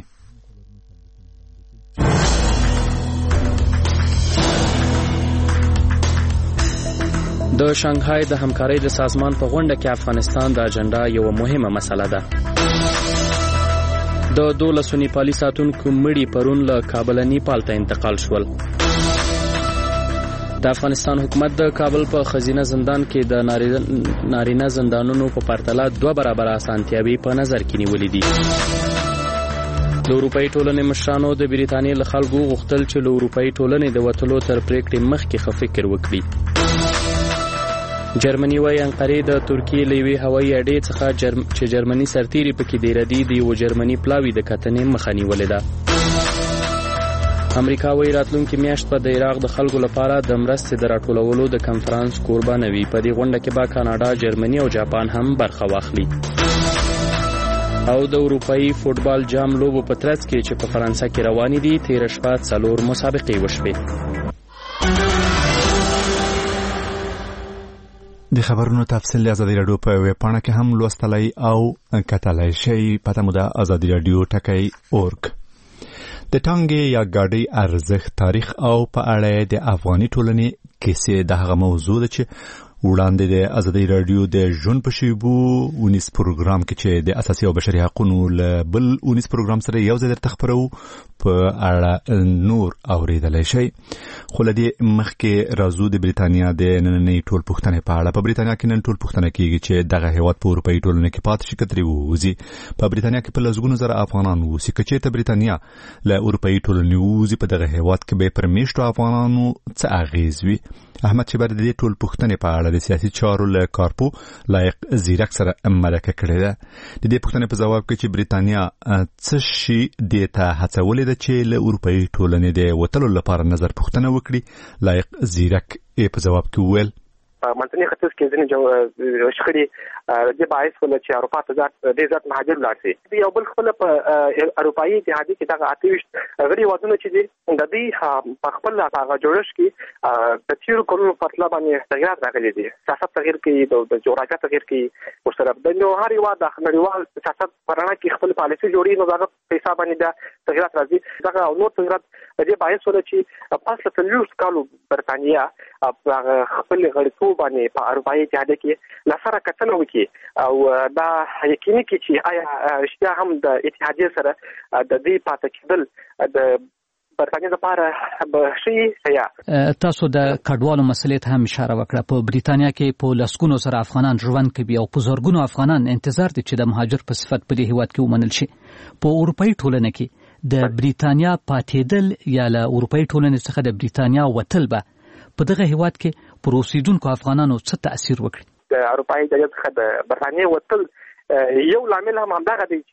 د شانګهای د همکارۍ د سازمان په غونډه کې افغانستان د اجنډا یوه مهمه مسله ده. د دولسو نیپالي ساتونکو مړي پرون له کابل نیپال ته انتقال شول. د افغانستان حکومت د کابل په خزینه زندان کې د نارینه زندانونو په پرتله دوه برابر اسانتیاوي په نظر کې نیولې دي. د اروپאי ټولنې مشرانو د بریتانیې له خلکو غوښتل چې له اروپאי ټولنې د وتلو تر پریکړې مخکې ښه فکر وکړي. جرمني وايي انقرې د ترکیې له یوې هوایي اډې څخه جرم چې جرمني سرتیري پکې ډېره دي د یو جرمني پلاوي د کتنې مخه نیولې ده. امریکا وايي راتلونکې میاشت به د عراق د خلکو لپاره د مرستې د راټولولو د کنفرانس قربانه وي. په دې غونډه کې به کاناډا، جرمني او جاپان هم برخه واخلي. او د اروپאי فوټبال جام لوبو په ترڅ کې چې په فرانسه کې روانې دي تېره شپه څلور مسابقې وشوې. د خبرونو تفصیل ازادي رادیو په ویب پاڼه کې هم لوستلای او کتلای شئ. پته مو ده ازادي رادیو ټکی اورګ. د ټانګې یا ګاډۍ ارزښت، تاریخ او په اړه د افغاني ټولنې کیسې د هغه موضوع ده چې وړاندې د ازادي رادیو د ژوند په شیبو ونیس پروګرام کې چې د اساسي او بشري حقوقو له بل ونیس پروګرام سره یو ځای درته خبرو په اړه نور اوریدلای شئ. خو له دې مخکې راځو د بریتانیا د نننۍ ټولپوښتنې په اړه. په بریتانیا کې نن ټولپوښتنه کیږي چې دغه هیواد په اروپאי ټولنه کې پاتې شي که ترې ووځي. په بریتانیا کې په لسګونو زره افغانان اوسي. که چېرته بریتانیا له اروپאי ټولنې ووځي په دغه هیواد کې به پر میشتو افغانانو څه اغېز وي؟ احمد شبر د دې ټولپوښتنې په اړه د سیاسي چارو له کارپو لایق زیرک سره مرکه کړې ده. د دې پوښتنې په ځواب کې چې بریتانیا څه شي دې ته هڅولې ده چې له اروپאי ټولنې د وتلو لپاره نظر پوښتنه وکړي، لایق زیرک یې په ځواب کې وویل منځني ختیځ کې ځینې شخړې د باعث ول چې اروپا ته ځات د ځات مهاجر لاړ شي. یو بل خپل په اروپאי اتحادیه کې دغه اتهویشت غړي وادونه چې دي د دې په خپل هغه جوړښت کې د تیرو کلونو په اړه باندې تغیرات راغلي دي. سیاست تغیر کوي، د جغرافیه تغیر کوي، ورسره د نو هر یو د نړیوال سیاست پرانا کې خپل پالیسي جوړي نو دغه په حساب باندې د تغیرات راځي. دغه نور تغیرات د دې باعث ول چې پاس له تلوس کالو برتانیا خپل غړیتوب باندې په اروپאי اتحادیه کې لاسره کتنه وکړي او دا یقیني کړي چې آیا رښتیا هم د اتحادیه سره د دې پاتې کېدل د برتانیا لپاره به شي یا. تاسو د کډوالو مسلې ته هم اشاره وکړه. په بریتانیا کې په لسګونو سره افغانان ژوند کوي او په زرګونو افغانان انتظار دي چې د مهاجر په صفت په دې هیواد کې ومنل شي. په اروپאי ټولنه کې د بریتانیا پاتېدل یا له اروپאי ټولنې څخه د بریتانیا وتل به په دغه هیواد کې پر اوسیدونکو افغانانو څه تاثیر وکړي؟ د اروپאי څخه د برتانیا وتل یو لامل هم همدغه دی چې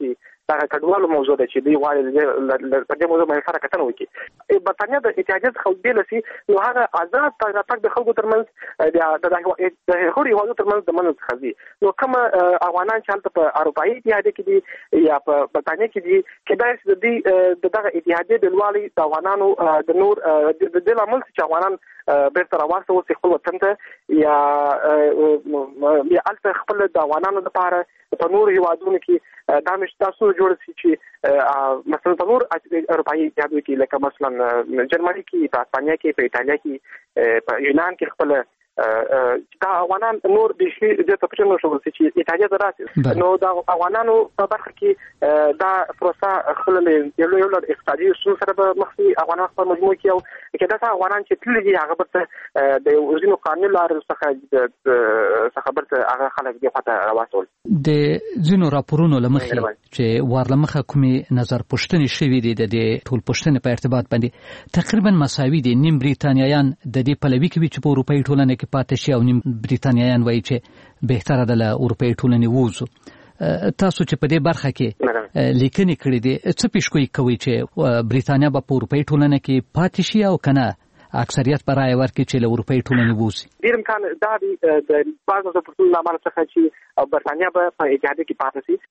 دا کډوالو موضوع ده چې دی غواړي په دې موضوع باندې سره کتنه وکړي. برتانیا د اتحادیه څخه بیل شي نو هغه آزاد تګ د خلکو ترمنځ د د هغوی هیوادو ترمنځ د منځ څخه دي. نو کوم افغانان چې هلته په اروپایي اتحادیه کې دي یا په برتانیا کې دي کېدای شي د دې دغه اتحادیه بلوالي د افغانانو د نور د دې لامل چې افغانان بیرته راوستل وسي خپل وطن ته یا یا الته خپل د افغانانو لپاره په نور هیوادونو کې دا مش تاسو جوړ شي چې مثلا په نور اروپایي اتحادیه کې لکه مثلا جرمني کې په اسپانیا کې په ایتالیا کې په یونان کې خپل دا افغانان نور د شي د تفصیل نو شول چې ایتالیا دراسي نو دا افغانانو په برخه کې دا پروسه خپل یو یو د اقتصادي اصول سره به مخکې افغانان په مجموع کې او کې دا افغانان چې تل دي هغه برته د وزینو قانون لار څخه څخه برته هغه خلک دی خاطر راوصل د زینو راپورونو لمخې چې ورلمخه کومي نظر پښتنې شوې دي د ټول پښتنې په ارتباط باندې تقریبا مساوي دي. نیم بریتانیایان د دې پلوي کوي چې په اروپאי ټولنه کې پاتې شي او نیم بریتانیایان وایي چې بهتره ده له اروپאי ټولنې ووځو. تاسو چې په دې برخه کې لیکنې کړې دي څه پیشګویي کوي چې بریتانیا به په اروپאי ټولنه کې پاتې شي او کنه اکثریت پر رائے ورکړي چې له اروپאי ټولنې ووځي؟ ډېر امکان دا دی د بعضو د پرتون لامل څخه چې برتانیا به په اتحادیه کې پاتې شي.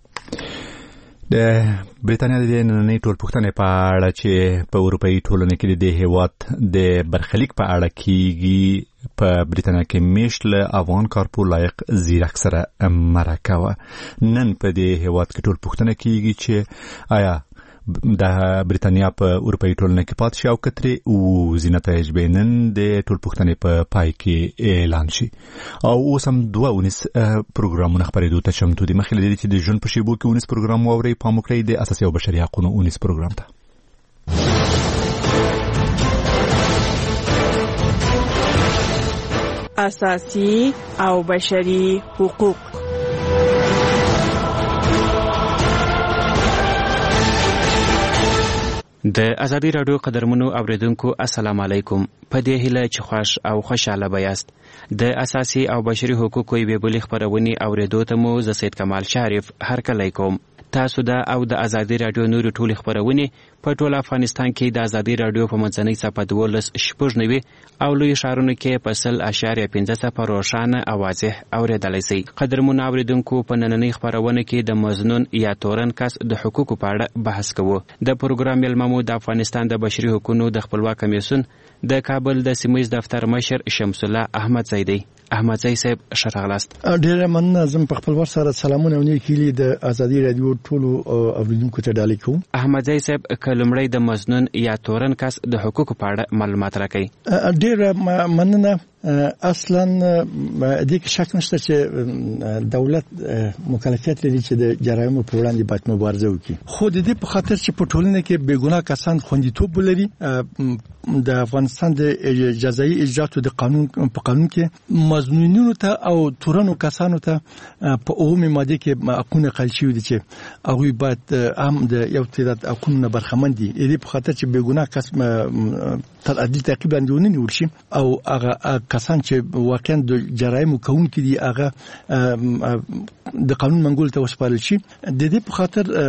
د بریتانیا د نننۍ ټولپوښتنې په اړه چې په اروپאי ټولنه کې د هیواد د برخلیک په اړه کیږي په بریتانیا کې میشت له افغان کارپور لایق زیرک سره مرکه وه. نن په دې هیواد کې ټولپوښتنه کیږي چې آیا د بریتانیا په اروپאי ټولنه کې پاتې شي او کتري او زینتایج به نن د ټولپوښتنې په پای کې اعلان شي. او اوس هم دوه ونیس پروګرامونه خپرېدو ته چمتو دي. مخکې له دې چې د ژوند په شیبو کې ونیس پروګرام واورئ پام وکړئ د اساسي او بشري حقوقو ونیس پروګرام ته. اساسي او بشري حقوق. د ازادي رادیو قدرمنو اوریدونکو السلام علیکم. په دې هیله چې خوش او خوشاله بیاست. د اساسي او بشري حقوقو یوې بلې خبرونې اوریدو ته مو زه سید کمال شریف هرکلی کوم. تاسو دا او د ازادي رادیو نورې ټولې خبرونې په ټول افغانستان کې د ازادي رادیو په منځنۍ څپه دولس شپږ نوي او لوی ښارونو کې په سل اشاریه پنځه څپه روښانه او واضح اوریدلی شئ. قدرمنو اوریدونکو په نننۍ خپرونه کې د مظنون یا تورن کس د حقوقو په اړه بحث کوو. د پروګرام میلمه مو د افغانستان د بشري حقوقو د خپلواک کمیسیون د کابل د سیمه‌ییز دفتر مشر شمس الله احمد زیدی. احمد زی صاحب شرغلاست. ډیره مننه. زم په خپل ور سره سلامونه او نیکیلی د ازادي رادیو ټولو اوریدونکو ته ډالۍ کوم. احمد زی صاحب کلمړی د مظنون یا تورن کس د حقوقو په اړه معلومات راکړي. ډیره مننه. اصلا د دې شک نشته چې دولت مکلفیت لري چې د جرایمو په وړاندې باید مبارزه وکړي. خو د دې په خاطر چې په ټولنه کې بیګناه کسان خوندیتوب ولري د افغانستان د جزایي اجرااتو د قانون په قانون کې مظنونینو ته او تورنو کسانو ته په اومه ماده کې حقونه قایل شوي دي چې هغوی باید هم د یو تعداد حقونو برخمن دي. د دې په خاطر چې بیګناه کس تر عدل تعقیب لاندې ونه نیول شي او هغه کسان چې واقعا د جرایمو کوونکي دي هغه د قانون منګول ته وسپارل شي. د دې په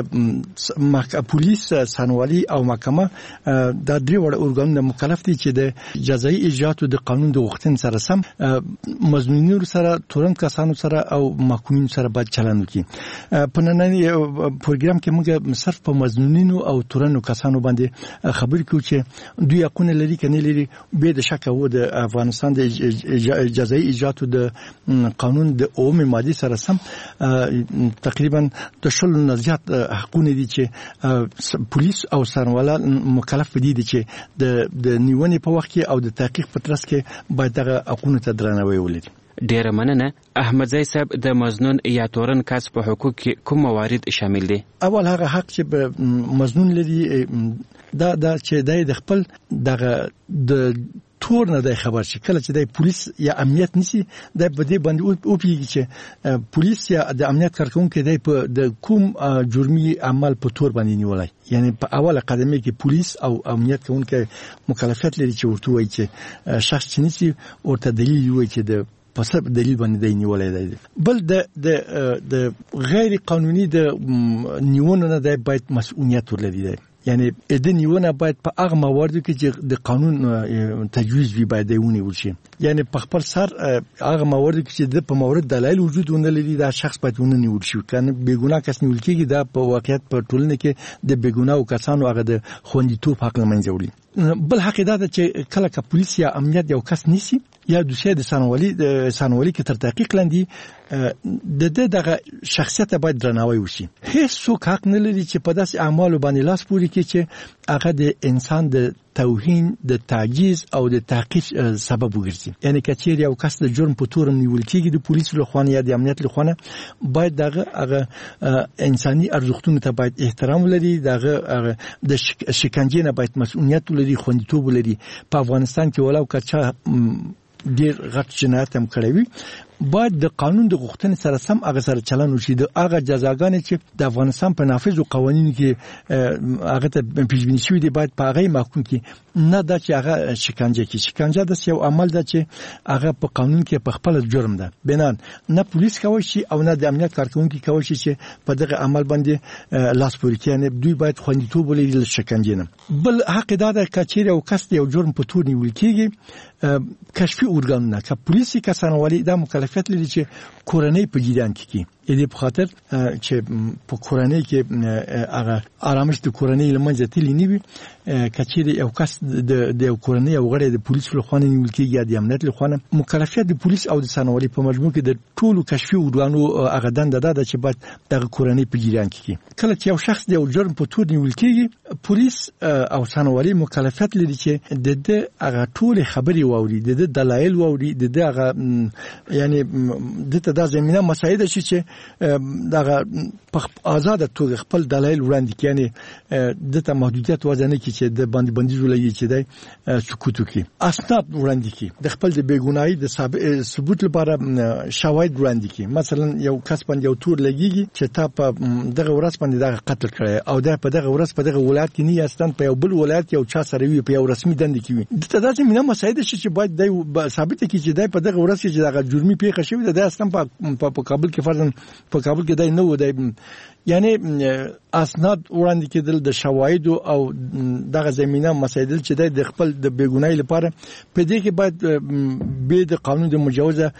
خاطر پولیس، سانوالي او محکمه دا درې وړ اورګانونه مکلف دي چې د جزایي اجرااتو د قانون د غوښتنې سره سم مظنونینو سره، تورن کسانو سره او محکومینو سره باید چلند وکړي. په نننۍ پروګرام کې موږ صرف په مظنونینو او تورنو کسانو باندې خبرې کوو چې دوی حقونه لري که نه لري. به د شک و د افغانستان د جزایي اجرااتو د قانون د اومه ماده سره سم تقریبا د شل نه زیات حقونه دي چې پولیس او سرنواله مکلف دي چې د د نیونې په وخت کې او د تحقیق په ترڅ کې باید دغه حقونه ته درناوی ولري. ډیره مننه. احمد زی صاحب د مظنون یا تورن کس په حقوق کې کوم موارد شامل دي؟ اول هغه حق چې مظنون لري دا دا چې د خپل دغه د تور نه د خبر شي. کله چې د پولیس یا امنیت نشي د بده باندې او پیږي چې پولیس یا د امنیت کارکونکو د په د کوم جرمي عمل په تور باندې نیولای. یعنی په اوله قدمه کې پولیس او امنیت کوونکو مکلفیت لري چې ورته وایي چې شخص چې نشي ورته دلیل وایي چې د په څه دلیل باندې دی نیولای دی. بل د د د غیر قانوني د نیونو نه دی باید مسؤلیت ولري دی. یعنی د نیونه باید په هغه مواردو کې چې د قانون تجویز وي باید ونیول شي. یعنی په خپل سر هغه مواردو کې چې د په مورد دلایل وجود ونه لري دا شخص باید ونه نیول شي. کنه بیګناه کس نیول کېږي دا په واقعیت په ټولنه کې د بیګناه کسانو هغه د خوندیتوب حق له منځه وړي. بل حق دا چې کله که پولیس یا امنیت یو کس نیسي یا دوسیه د سانوالي د سانوالي کې تر تحقیق لاندې د دې دغه شخصیت باید درناوی وشي. هیڅ څوک حق نه لري چې په داسې اعمالو باندې لاس پورې کړي چې هغه د انسان د توهین، د تعجیز او د تحقیر سبب وګرځي. یعنی کچیر یو کس د جرم په تور نیول کېږي د پولیسو لخوا یا د امنیت لخوا باید دغه هغه انساني ارزښتونو ته باید احترام ولري، دغه د شکنجې نه باید مسؤلیت ولري، خوندیتوب ولري. په افغانستان کې ولاو کچا ډیر غټ جنایت هم کړی وي باید د قانون د غوښتنې سره سم هغه سره چلن وشي. د هغه جزاګانې چې د افغانستان په نافذو قوانینو کې هغه ته پیشبینی شوي دي باید په هغه محکوم کړي، نه دا چې هغه شکنجه کړي. شکنجه د یو عمل ده چې هغه په قانون کې په خپل جرم ده. بنان نه پولیس کوي شي او نه د امنیت کارکونکي کوي شي چې په دغه عمل باندې لاس پورې کړي. یعنی دوی باید خوندیتوب ولري له شکنجې نه. بل حق دا ده چې یو کس یو جرم په تور نیول کېږي کشفي ارګانونه که پولیسي کسانوالي دا مکلفیت لري چې کورنۍ په جریان کې کی. دې په خاطر چې په کورنۍ کې هغه آرامش د کورنۍ لمنځه تللی نه وي. کچېرې یو کس د د کورنۍ او غړي د پولیسو لخوا نیول کېږي یا د امنیت لخوا، مکلفیت د پولیس او د سانوالي په مجموع کې د ټولو کشفي ارګانو هغه دنده ده چې باید دغه کورنۍ په جریان کې کی. کله چې یو شخص د یو جرم په تور نیول کېږي پولیس او سانوالي مکلفیت لري چې د دې هغه ټول خبري واوري، د دې دلایل واوري، د دې هغه یعنی د ته د زمينه مساعده شي چې دغه په آزاد توګه خپل دلایل وړاندې کړي. یعنی د ته محدودیت وزنه کې چې د باندې بندیز ولګي چې د سکوت وکړي، اسناد وړاندې کړي، د خپل د بیګناهي د ثبوت لپاره شواهد وړاندې کړي. مثلا یو کس باندې یو تور لګيږي چې تا په دغه ورځ باندې دغه قتل کړی او دا په دغه ورځ په دغه ولایت کې نه یاستان په یو بل ولایت یو چا سره وي په یو رسمي دند کې وي. د ته داسې مینه مساعده شي چې باید د ثابت کړي چې د په دغه ورځ کې دغه جرمي پیښه شوې ده اصلا په کابل کې فرضاً په کابل کې دای نه و دی. یعنی اسناد وړاندې کېدل د شواهد او دغه زمينه مسایل چې د خپل د بیګناهي لپاره په دې کې باید به د قانون د مجوزه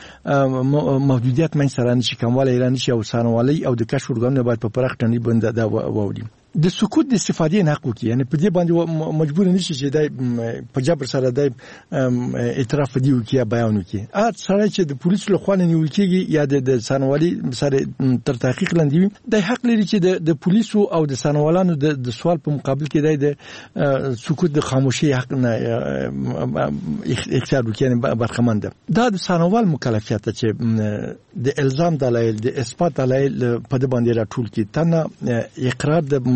محدودیت من سره نشي کومواله ایران شي او سانوالي او د کشف ورګانو باید په پرخ ټنی بند دا ووري. د سکوت د استفادې نه حق یعنی په دې باندې مجبور نشي چې د په جبر سره د اعتراف دی وکي بیان وکي. ا سره چې د پولیسو لخوا نیول کېږي یا د سانوالي سره تر تحقیق لاندې د حق لري چې د پولیسو او د سانوالانو د سوال په مقابل کې د سکوت د خاموشي حق نه اختیار وکي. یعنی برخمن ده دا د سانوال مکلفیت چې د الزام دلایل د اثبات دلایل په دې باندې راټول کی تنه اقرار د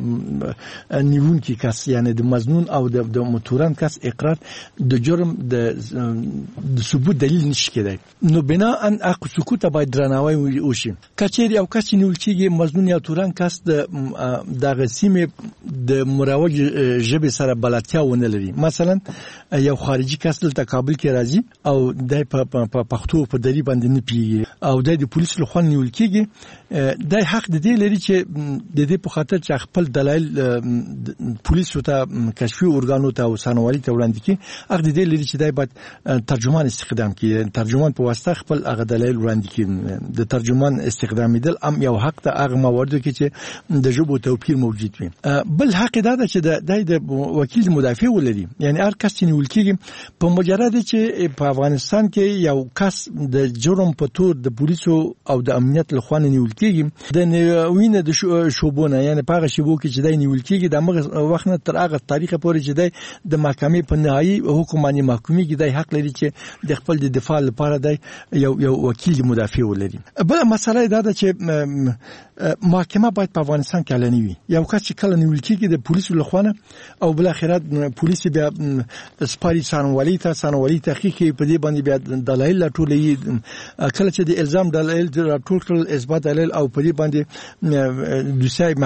نیون کی کس یعنی د مظنون او د متورن کس اقرار د جرم د ثبوت دلیل نشي کېدای. نو بنا ان اق سکوت باید درناوی وشي. کچېری او کس نیول کېږي مظنون یا تورن کس د دغه سیمه د مروج ژبه سره بلاتیا ونه لري. مثلا یو خارجي کس دلته کابل کې راځي او د په پښتو په دلی باندې نه پیږي او د پولیسو لخوا نیول کېږي، د حق د دې لري چې د دې په خاطر چې خپل دلایل پولیسو ته کشفي ارګانو ته او سانوالي ته وړاندې کړي، هغه د دې لري چې دای باید ترجمان استخدام کړي، ترجمان په واسطه خپل هغه دلایل وړاندې کړي. د ترجمان استخدام دل ام یو حق ته هغه مواردو کې چې د ژبو توپیر موجود وي. بل حق دا ده چې د وکیل مدافع ولري. یعنی هر کس چې نیول کېږي په مجرد چې په افغانستان کې یو کس د جرم په تور د پولیسو او د امنیت لخوا نیول کېږي د وینه د شوبونه یعنی په هغه شیبو کې چې د نیول کېږي د هغه وخت نه تر هغه تاریخ پورې چې د محکمې په نهایي حکم باندې محکومي کې د حق لري چې د خپل د دفاع لپاره د یو یو وکیل مدافع ولري. بل مسله دا ده چې محکمه باید په افغانستان کې اعلاني وي. یو کس چې کله نیول کېږي د پولیسو لخوا او بل اخرت پولیس بیا سپاري سانوالي ته سانوالي تحقیق په دې باندې بیا دلایل ټولې کله چې د الزام دلایل ټول کړل اثبات دلایل او په دې باندې دوسیه محکمې ته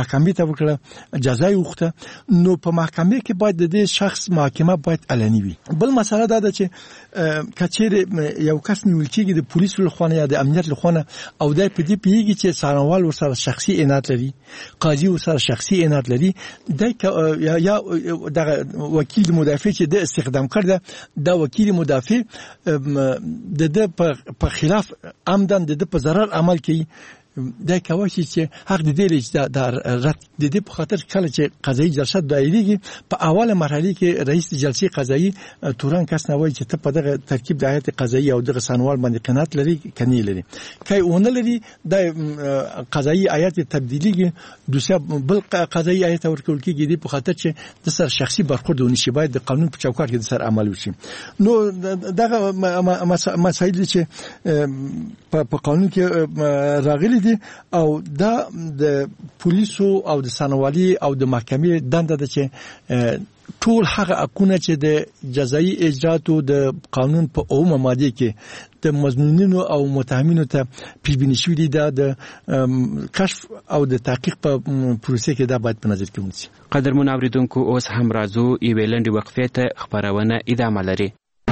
وکړه جزا یې وغوښته نو په محکمه کې باید د دې شخص محاکمه باید علني وي. بل مسله دا ده چې کچېره یو کس نیول کېږي د پولیسو لخوا یا د امنیت لخوا او دا په دې پیږي چې څارنوال ورسره شخصي عنایت لري قاضي ورسره شخصي عنایت لري د یا د وکیل مدافع چې د استخدام کړ دا وکیل مدافع د د په خلاف عمدن د په ضرر عمل کوي دا کوي چې حق د دې لږ د رد د دې په خاطر کله چې قضایي جلسه دایریږي په اوله مرحله کې رئیس جلسې قضایي تورن کس نه وایي چې ته په دغه ترکیب د هیئت قضایي او د سنوال باندې قناعت لري کني لري کای اون لري د قضایي هیئت تبدیلیږي دوسیا بل قضایي هیئت ورکول کېږي د په خاطر چې د سر شخصي برخورد ونشي باید د قانون په چوکاټ کې د سر عمل وشي. نو دغه مسایل چې په قانون کې راغلي او دا د پولیسو او د سنوالي او د محکمې دنده ده چې ټول هغه حقونه چې د جزایي اجراتو د قانون په اومه ماده کې د مظنونینو او متهمینو ته پیشبینی شوی دی د کشف او د تحقیق په پروسه کې دا باید په نظر کې ونیسي. قدرمن اوریدونکو اوس هم راځو یوې لنډې وقفې ته خبرونه ادامه لري.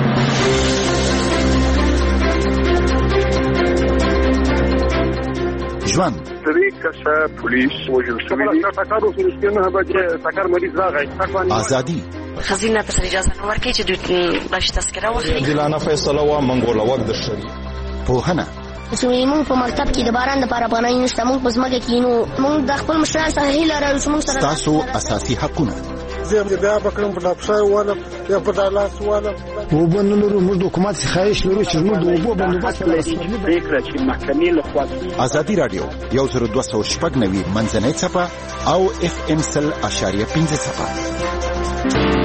ژوند درې کسه پولیس وژل شوي دي. ټکر وسو نه به چې ټکر مریض راغی. ازادي خزینه ته اجازه نه ورکړي چې دوی باش تذکره واخلي. دلانه فیصله وا منګول وخت درشري. پوهنه چې موږ په مکتب کې د باران لپاره پناه نشته موږ په ځمکه کې نو موږ د خپل مشران سره هیله لرو چې موږ سره تاسو اساسي حقونه زه بیا بکرم په لاپشای والا یا په دالاس والا وبنلو موږ د حکومت څخه لرو چې موږ د وبو بندوبست لري فکر چې محکمې له خوا ازادي رادیو یو زر دوه سوه شپږ نوي منځنۍ صفه او اف ام سل اشاریه پنځه صفه.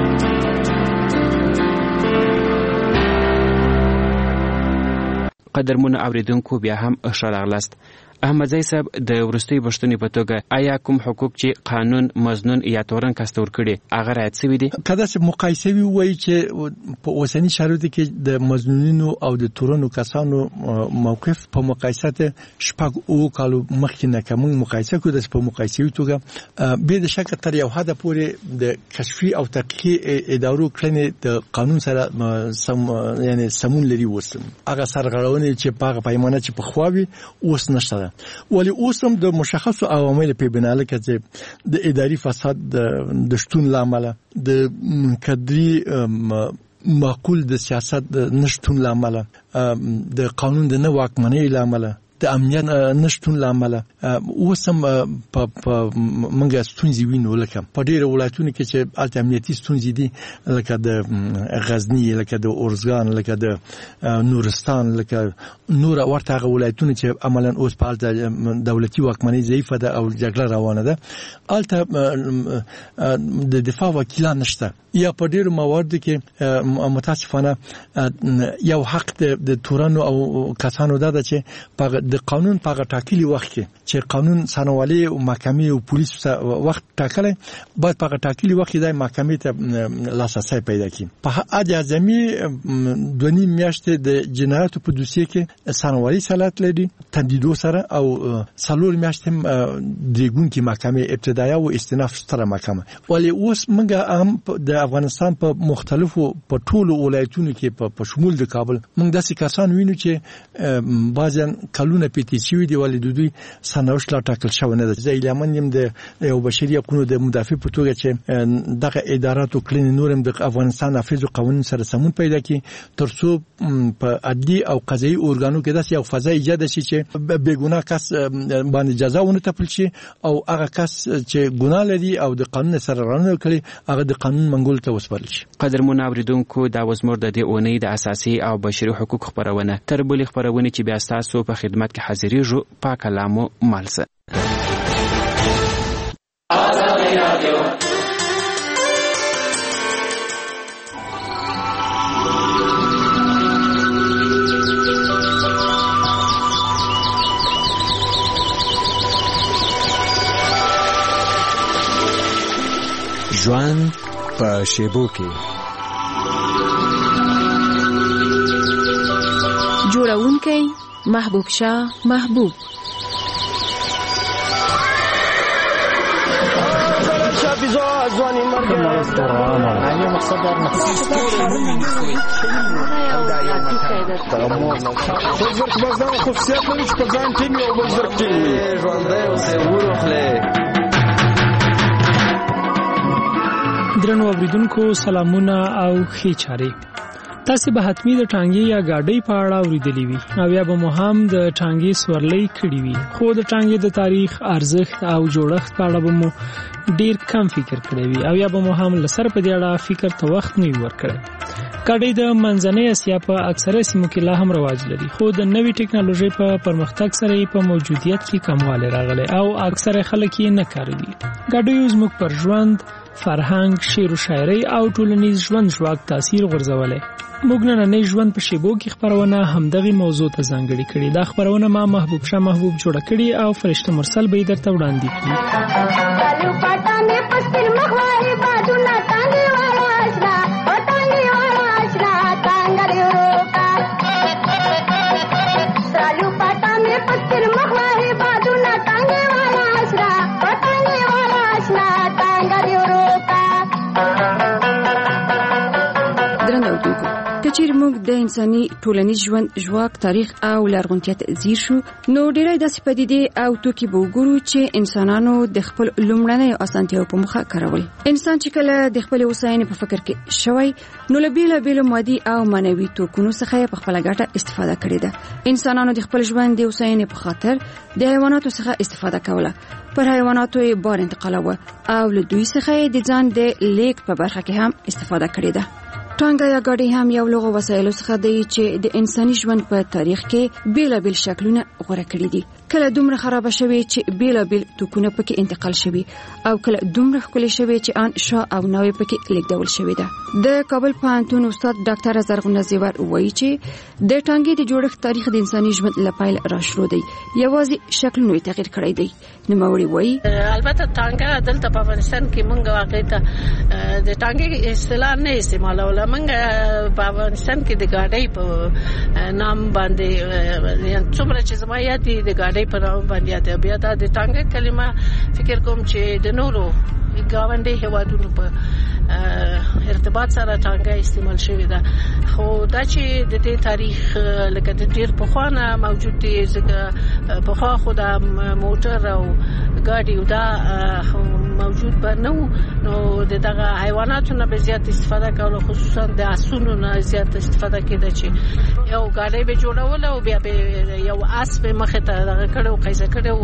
قدرمن اوریدونکو بیا هم ښه راغلاست. احمدزی صاحب د ورستۍ پښتنې په توګه آیا کوم حقوق چې قانون مزنون یا تورن کاستور کړي هغه رعایت شوي دي؟ کله چې مقایسه وی وایي چې په اوسنی شرایطو کې د مزنونینو او د تورنو کسانو موقف په مقایسه شپږ او کالو مخکې نه کوم مقایسه کوي د په مقایسوي توګه به د شک تر یو حد پورې د کشفي او تحقیقي ادارو کړنې د قانون سره سم یعنی سمون لري وسم هغه سرغړونې چې په هغه پیمانه چې په خواوي اوس نشته ولی اوس هم د مشخصو عوامل په بنا لکه د اداري فساد د شتون لامل د کډري معقول د سیاست نشټون لامل د قانون د نه واکمنۍ لامل د امنیت نشټون لامل اوس هم په منګه ستونزې وینو لکه په ډیرو ولایتونو کې چې الته امنیتي ستونزې دي لکه د غزنی لکه د اورزګان لکه د نورستان لکه نور ورته ولایتونو چې عملاً اوس په الته دولتي واکمنۍ ضعیفه ده او جګړه روانه ده الته د دفاع وکیلان نشته یا په ډیرو مواردو کې متاسفانه یو حق د تورانو او کسانو ده چې د قانون په ټاکلي وخت کې چې قانون سنوالي او محکمې او پولیس وخت ټاکلی باید په ټاکلي وخت د محکمې ته لاسرسی پیدا کړي. په عادي اعظمي دوه نیم میاشتې د جنایاتو په دوسیه کې سنوالي صلاحیت لري تمدیدو سره او څلور میاشتې درېګونکې محکمې ابتدایي او استئناف ستره محکمه ولی اوس موږ هم د افغانستان په مختلفو په ټولو ولایتونو کې په شمول د کابل موږ داسې کسان وینو چې بعضیان کلونه پیټی شوي دي ولې د دوی سرنوشت لا ټاکل شوی نه ده. زه ایلامن یم د یو بشري حقوقو د مدافع په توګه چې دغه ادارات او کړنې نور هم د افغانستان نافذ قوانین سره سمون پیدا کړي تر څو په عدلي او قضایي ارګانو کې داسې یو فضا ایجاد شي چې بېګناه کس باندې جزا ونه ټاکل شي او هغه کس چې ګناه لري او د قانون سره رانه کړي هغه د قانون منګول ته وسپارل شي. قدرمن اوریدونکو دا وزمر د دې اونۍ د اساسي او بشري حقوق خبرونه تر بلې خبرونه چې بیا تاسو په خدمت کې حاضرېږو په کلامو مالسه. ژوند په شیبو کې جوړونکی محبوب شاه محبوب درنو اوریدونکو سلامونه او ښې چارې. تاسو به حتمی د ټانګي یا گاډي په اړه اوریدلی وي او یا به مو هم د ټانګي سورلۍ کړی وي، خو د ټانګي د تاریخ، ارزښت او جوړښت په اړه به مو ډیر کم فکر کړی وي او یا به مو هم لسر په دې اړه فکر ته وخت نه ورکړي. گاډي د منځنۍ اسیا په اکثره سیمو کې لا هم رواج لري، خو د نوې ټکنالوژي په پرمختګ سره په موجودیت کې کموالی راغلی او اکثره خلک یې نه کاروي. گاډي زموږ پر ژوند، فرهنګ، شعر و شاعري او ټولنیز ژوند ژواک تاثیر غورځولی. موږ نننی ژوند په شیبو کې خبرونه همدغه موضوع ته ځانګړې کړې. دا خبرونه ما محبوب شاه محبوب جوړه کړې او فرشته مرسل به درته وړاندې کړي. چیرې موږ د انساني ټولنیز ژوند ژواک، تاریخ او لرغونتیا ته ځیر شو، نو ډېرې داسې پدیدې او توکي به وګورو چې انسانانو د خپل لومړنیو اسانتیاو په موخه کارول. انسان چې کله د خپل هوساینې په فکر کې شوی، نو له بېلابېلو مادي او معنوي توکونو څخه په خپله ګټه استفاده کړې ده. انسانانو د خپل ژوند د هوساینې په خاطر د حیواناتو څخه استفاده کوله، پر حیواناتو یې بار انتقالاوه او له دوی څخه د ځان د لیږد په برخه کې هم استفاده کړې ده. ټانګه یا ګاډي هم یو لغو وسایلو څخه دی چې د انساني ژوند په تاریخ کې بیلابیل شکلونه غوره کړي دي. کله دومره خراب شوي چې بیلابیل توکونه پکې انتقال شوي او کله دومره ښکلي شوي چې ان شا او نوې پکې لیږدول شوي ده. د کابل پوهنتون استاد ډاکټر زرغونه زیور وایي چې د ټانګې د جوړښت تاریخ د انساني ژوند له پیل راشرو دی، یوازې شکلونه تغیر کړی دی. نوموړي وایي البته ټانګه دلته په افغانستان کې مونږ واقعي ته د ټانګې اصطلاح نه استعمالوله. مونږ په افغانستان کې د ګاډۍ په نام باندې څومره چې زما یاد دي د ګاډۍ په نام باندې یاد دی. بیا دا د ټانګې کلمه فکر کوم چې د نورو ګاونډي هیوادونو په ارتباط سره ټانګه استعمال شوې ده، خو دا چې د دې تاریخ لکه د ډیر پخوانه موجود دی، ځکه پخوا خو د موټر او ګاډي دا موجود به نه و، نو دغه حیواناتو نه به زیات استفاده کوله، خصوصا د اسونو نه زیات استفاده کېده چې یو ګاډي به جوړول او بیا به یو اس به مخه ته دغه کړو قیزه کړو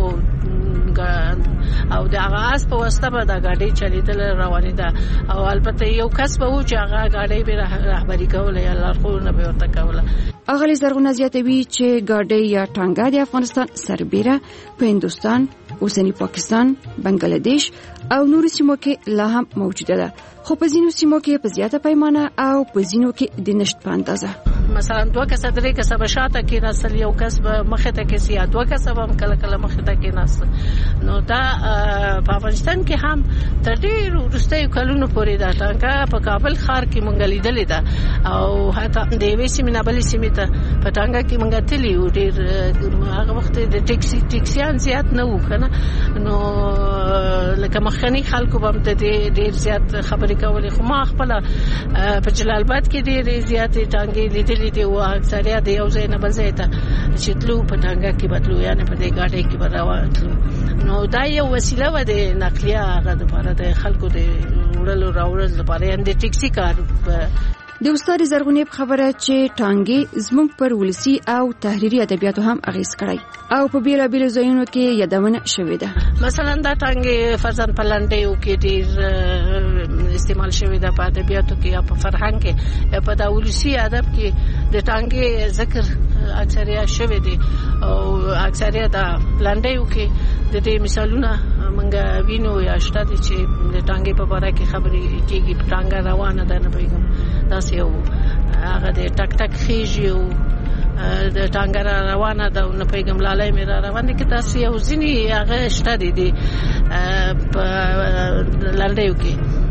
او د هغه اس په واسطه به دا ګاډي چلیدل روانې ده. او البته یو کس به و چې هغه ګاډي به رهبری کوله یا لارښوونه به ورته کوله. اغلی زرغونه زیاتوي چې ګاډي یا ټانګه د افغانستان سربېره په هندوستان، اوسنی پاکستان، بنگلاديش او نورو سیمو کې لا هم موجوده ده، خو په ځینو سیمو کې په زیاته پیمانه او په ځینو کې د نشټ په اندازه. مثلا دوه کسه درې کسه به شاته کې نسل، یو کس به مخه ته کې سیا، دوه کسه به کله کله مخه ته کې نسل. نو دا په افغانستان کې هم تر ډېر وروستیو کلونو پورې دا ټانګه په کابل ښار کې مونږ لیدلې ده او حتی د یوې سیمې نه بلې سیمې ته په ټانګه کې مونږ تللي وو. ډېر هغه وخت د ټیکسي ټیکسیان زیات نه وو که نه، نو لکه مخکني خلکو به هم د دې ډېر زیات خبرې کولې، خو ما خپله په جلال آباد کې ډېرې زیاتې ټانګې لیدلې دي او اکثریت د یو ځای نه بل ځای ته چې تلو په ټانګه کې به تلو، یعنې په دې ګاډۍ کې به روان تلو. نو دا یو وسیله وه د نقلیه هغه دپاره د خلکو د وړلو راوړلو لپاره، یعنې د ټیکسي کار. د استاد زرغونې په خبره چې ټانګې زموږ پر ولسی او تحریري ادبیاتو هم اغیز کړی او په بیلابیلو ځایونو کې یادونه شوې ده. مثلا دا ټانګې فرضاً په لنډیو کې ډېر استعمال شوې ده، په ادبیاتو کې یا په فرهنګ کې یا په دا ولسی ادب کې د ټانګې ذکر اکثریت شوې دي او اکثریت دا لنډیو کې د دې مثالونه مونږ وینو یا شته دي چې د ټانګې په باره کې خبرې کېږي. ټانګه روانه ده، نه پوهېږم داسې یو هغه د ټک ټک خېژي او د ټانګه روانه ده او نه پوهېږم لالی مې را روان دي، که داسې یو ځینې هغه شته دي په لنډیو کې.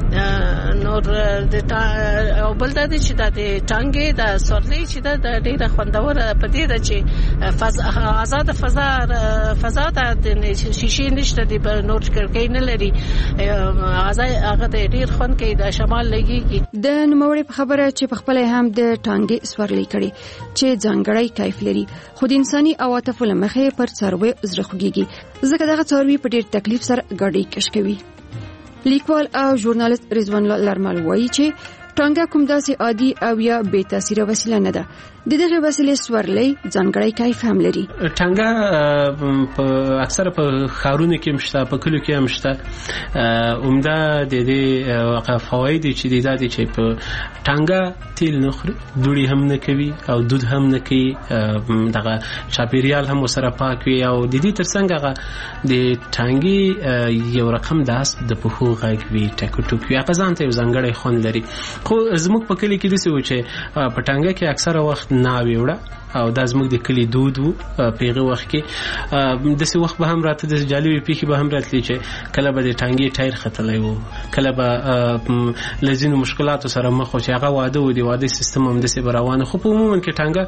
نور د او بل د چې د ټانګې د سورلې چې د ډیره خوندور په دې د چې فضا آزاد فضا فضا د شیشې نشته د نور کړکۍ نه لري آزاد هغه د ډیر خوند کې د شمال لګيږي. د نوموړي په خبره چې په خپل هم د ټانګې سورلې کړي چې ځانګړی کیف لري خو د انساني عواطفو لمخې پر څاروي زړه خوږيږي ځکه دغه څاروي په ډیر تکلیف سره ګاډي کش کوي. لیکوال او ژورنالیست رضوان الله لرمل وایي چې ټانګه کوم داسې عادي او یا بې تاثیره وسیله نه ده. د دغه وسیلې سورلې ځانګړی کیف هم لري. ټانګه په اکثره په خارونو کې مشته په کلو کې هم مشته. عمده د دې فواید چې د دې چې په ټانګه تیل نه خوري دوړي هم نه کوي او دود هم نه کوي دغه چاپیریال هم سره پاک وي او د دې ترڅنګ هغه د ټانګي یو رقم داس د پخو غږ وي ټکو ټوک وي هغه ځان ته یو ځانګړی خوند لري. خو زموږ په کلی کې د څه و چې په ټانګه کې اکثره وخت ناوي وړه او د زموږ د کلی دود وو پیغه وخت کې د څه وخت به هم راته د جالبي پیخي به هم راتلی چې کله به د ټانګي ټایر ختلای وو کله به لزینو مشکلات سره مخ او چې هغه واده و دی واده سیستم هم د څه روانه. خو په عموما کې ټانګه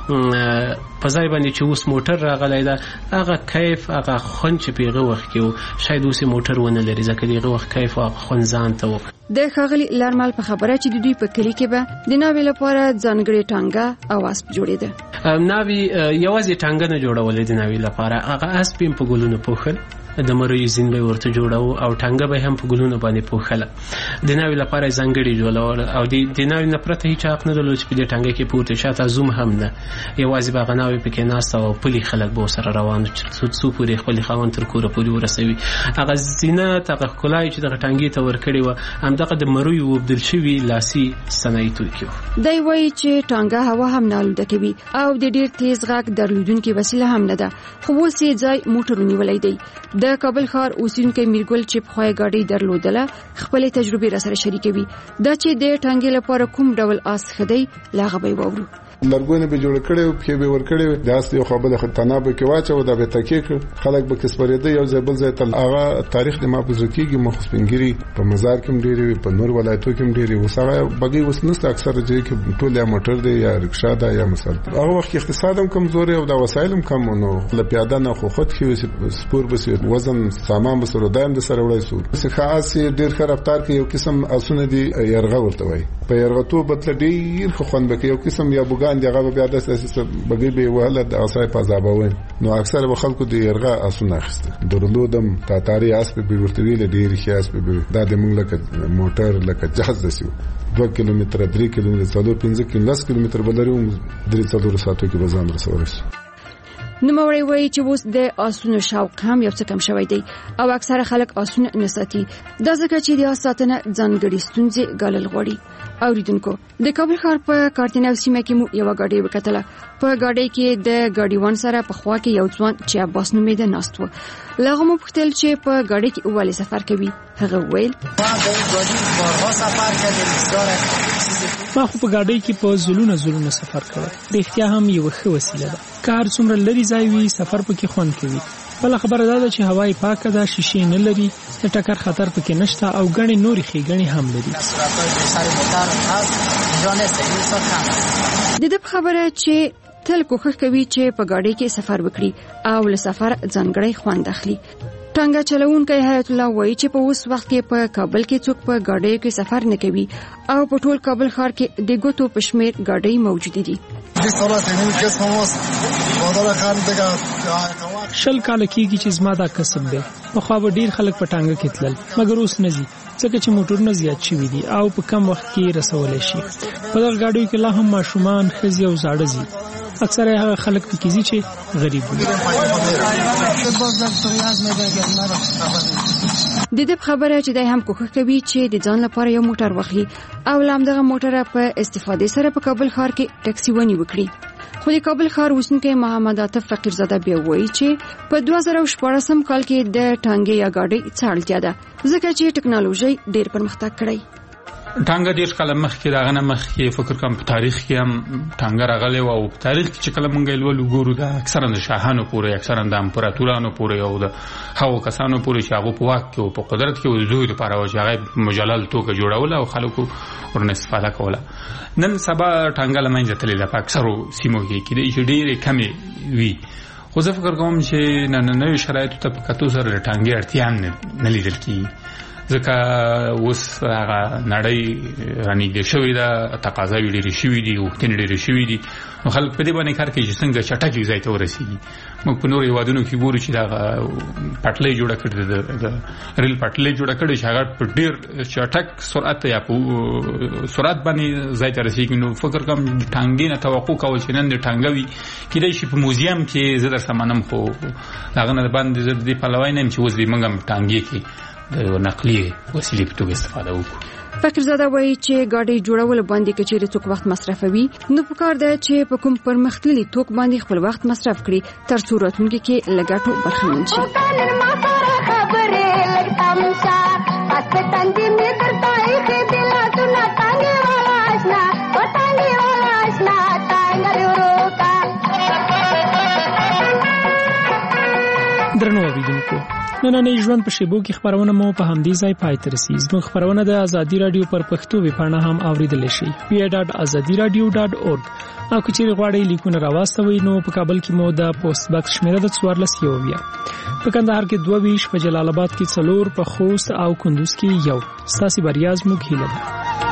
په ځای باندې چې اوس موټر راغلی دا هغه کیف هغه خون چې پیغه وخت کې شاید اوس موټر ونه لري ځکه دغه وخت کیف او خون ځان ته و. د خاغلی لارمال په خبره چې د دوی په کلی کې به د ناوی لپاره ځانګړي ټانګه او اسب جوړېده. ناوی یوازې ټانګه نه جوړولې د ناوی لپاره هغه اسب په ګلونو پوښل د مروي زین به ورته جوړاو او ټانګه به هم په ګلونو باندې پوښله د ناوی لپاره ځانګړي جوړول او د ناوی نه پرته هیڅ حق نه درلود چې په دې ټانګه کې پورته شاته زوم هم نه یوازې به غناوي پکې ناس او پلي خلک به سره روان چې څو پورې خپل خوان تر کوره پورې ورسوي. هغه زینت هغه کولای چې د ټانګې ته ورکړي و هم دغه د مروي وبدل شوی لاسي صنایع توکي دی وایي چې ټانګه هوا هم نه لوده کوي او د ډیر تیز غږ درلودونکو وسیله هم نه ده. خو اوس یې ځای موټرونی ولای دی. د کابل ښار اوسیدونکو میرګل چې په خوای گاډي درلودله خپل تجربه را سره شریکوي دا چې د ټانګې لپاره کوم ډول آس خدي لاغه به وورو. لرګونه به جوړ کړي او په به ور کړي د اس یو خبره خطرناک به کې واچو د به تکیک خلک به کسبريده یو ځای بل ځای تل هغه تاریخ د ما په ځکیږي مخسپنګری په مزار کې ډېری په نور ولایتو کې ډېری وسره بګي وسنست اکثر ځای کې ټول یا موټر دی یا رکشا ده یا مثلا هغه وخت اقتصاد هم کمزوري او د وسایل هم کم نو ل پیاده نه خو خود کې سپور بس وزن سامان به سره دایم د سره وړای سو څه خاص ډېر ښه رفتار کې یو قسم اسونه دی يرغه ورته وای په يرغتو بدل ډېر خو خوند به یو قسم یا بوګان دغه بیا د اساس بګي به وهله د اسای په زابوین نو اکثر به خلکو د يرغه اسونه اخسته درلودم تاتاری اس په بیورتویل ډېر خاص په د موږ لکه موټر لکه جهاز دسیو دوه کیلومتر درې کیلومتر څلور پنځه کیلومتر بلریو درې څلور ساعتو کې بزام رسورس. نو موري وایي چې اوس د آسونو شوق هم یو څه کم شوی دی او اکثره خلک آسونه نساتي دا ځکه چې د آساتنه ځانګړي ستونزې ګالل غوړي. اوریدونکو د کابل ښار په کارتناو سیمه کې مو یو غاډي وکټله په غاډي کې د غاډیوان سره په خوا کې یو ځوان چې عباس نومېده ناست و. لغه مو پختل چې په غاډي کې اول سفر کوي هغه ویل ما خو په غاډي کې په زلونه زلونه سفر کړ. د اختیار هم یو ښه وسیله ده. کار څومره لري ځای وي سفر پکې خوند کوي. بل خبره ده چې هوای پاکه ده شیشې نه لري د ټکر خطر پکې نشته او غني نوري خېګنی هم لري. د دې خبره چې تل کوښښ کوي چې په غاډي کې سفر وکړي او له سفر ځانګړی خوند اخلي. ټانګه چلوونکی حیات الله وایي چې په اوس وخت کې په کابل کې څوک په غاډي کې سفر نه کوي او په ټول کابل ښار کې د ګوتو پښمیر غاډي موجود دي. شل کال کېږي چې زما دا کسب دی. په خو به ډیر خلک په ټانګه کې تلل مګر اوس نه ځي ځکه چې موټرونه زیات شوي دي او په کم وخت کې رسولای شي. په دغه غاډیو کې لا هم ماشومان ښځې او زاړه ځي. اکثره هغه خلک پکې ځي چې غریب دي. د دې خبره چې دای هم کوښښ کوي چې د ځان لپاره یو موټر واخلي او لامدغه موټر په استفادې سره په کابل ښار کې ټکسي ونی وکړي. خو د کابل ښار اوسنکي محمد عاطف فقیرزاده بیا وایي چې په دوه زره شپږم کال کې د ټانګې یا ګاډي څاړتیا ده ځکه چې ټکنالوژي ډېر پرمختګ کړی. ټانګه ډیر کله مخکې دا غنه مخکې فکر کوم په تاریخ کې هم ټانګه راغلی او په تاریخ کې چې کله مونږ ول وګورو دا اکثرا د شاهانو پورې اکثرا د امپراتورانو پورې او د هغو کسانو پورې چې هغه په واک کې او په قدرت کې او زوی لپاره او چې هغه مجلل توګه جوړول او خلکو ورنه استفاده کوله. نن سبا ټانګه لمنځه تللی ده په اکثرو سیمو کې کې ډېرې کمې وي. خو زه فکر کوم چې نن نوې شرایطو ته په کتو سره د ټانګې اړتیا هم نه لیدل کېږي ځکه اوس هغه نړۍ رانږدې شوې ده تقاضاوې ډېرې شوي دي غوښتنې ډېرې شوي دي نو خلک په دې باندې کار کوي چې څنګه چټک یو ځای ته ورسېږي. موږ په نورو هېوادونو کې ګورو چې دغه پټلۍ جوړه کړې ده د ریل پټلۍ جوړه کړې چې هغه په ډېر چټک سرعت یا په سرعت باندې ځای ته رسېږي. نو فکر کوم ټانګې نه توقع کول چې نن د ټانګه وي کېدای شي په موزیم کې زه درته منم خو هغه نه باندې زه دې پلوی نه یم چې اوس دې موږ هم ټانګې کې د نقلي وسیلې په توګه استفاده وکړو. فقیرزاده وایي چې ګاډۍ جوړول باندې کچېرې څوک وخت مصرفوي نو پکار ده چې په کوم پرمختللي توک باندې خپل وخت مصرف کړي تر څو راتلونکي کې لګټو برخمن شي. درنو اوریدونکو نننۍ ژوند په شیبو کې خبرونه مو په همدې ځای پای ته رسي. زموږ خبرونه د ازادي رادیو پر پښتو ویبپاڼه هم اوریدلی شئ پی ای ډاټ ازادي رادیو ډاټ اورګ. او که چیرې غواړئ لیکونه راواستوئ نو په کابل کې مو د پوسټ باکس شمیره د څوارلس یوویا، په کندهار کې دوه ویشت، په جلال آباد کې څلور، په خوست او کندوز کې یو. ستاسې بریا زموږ هیله ده.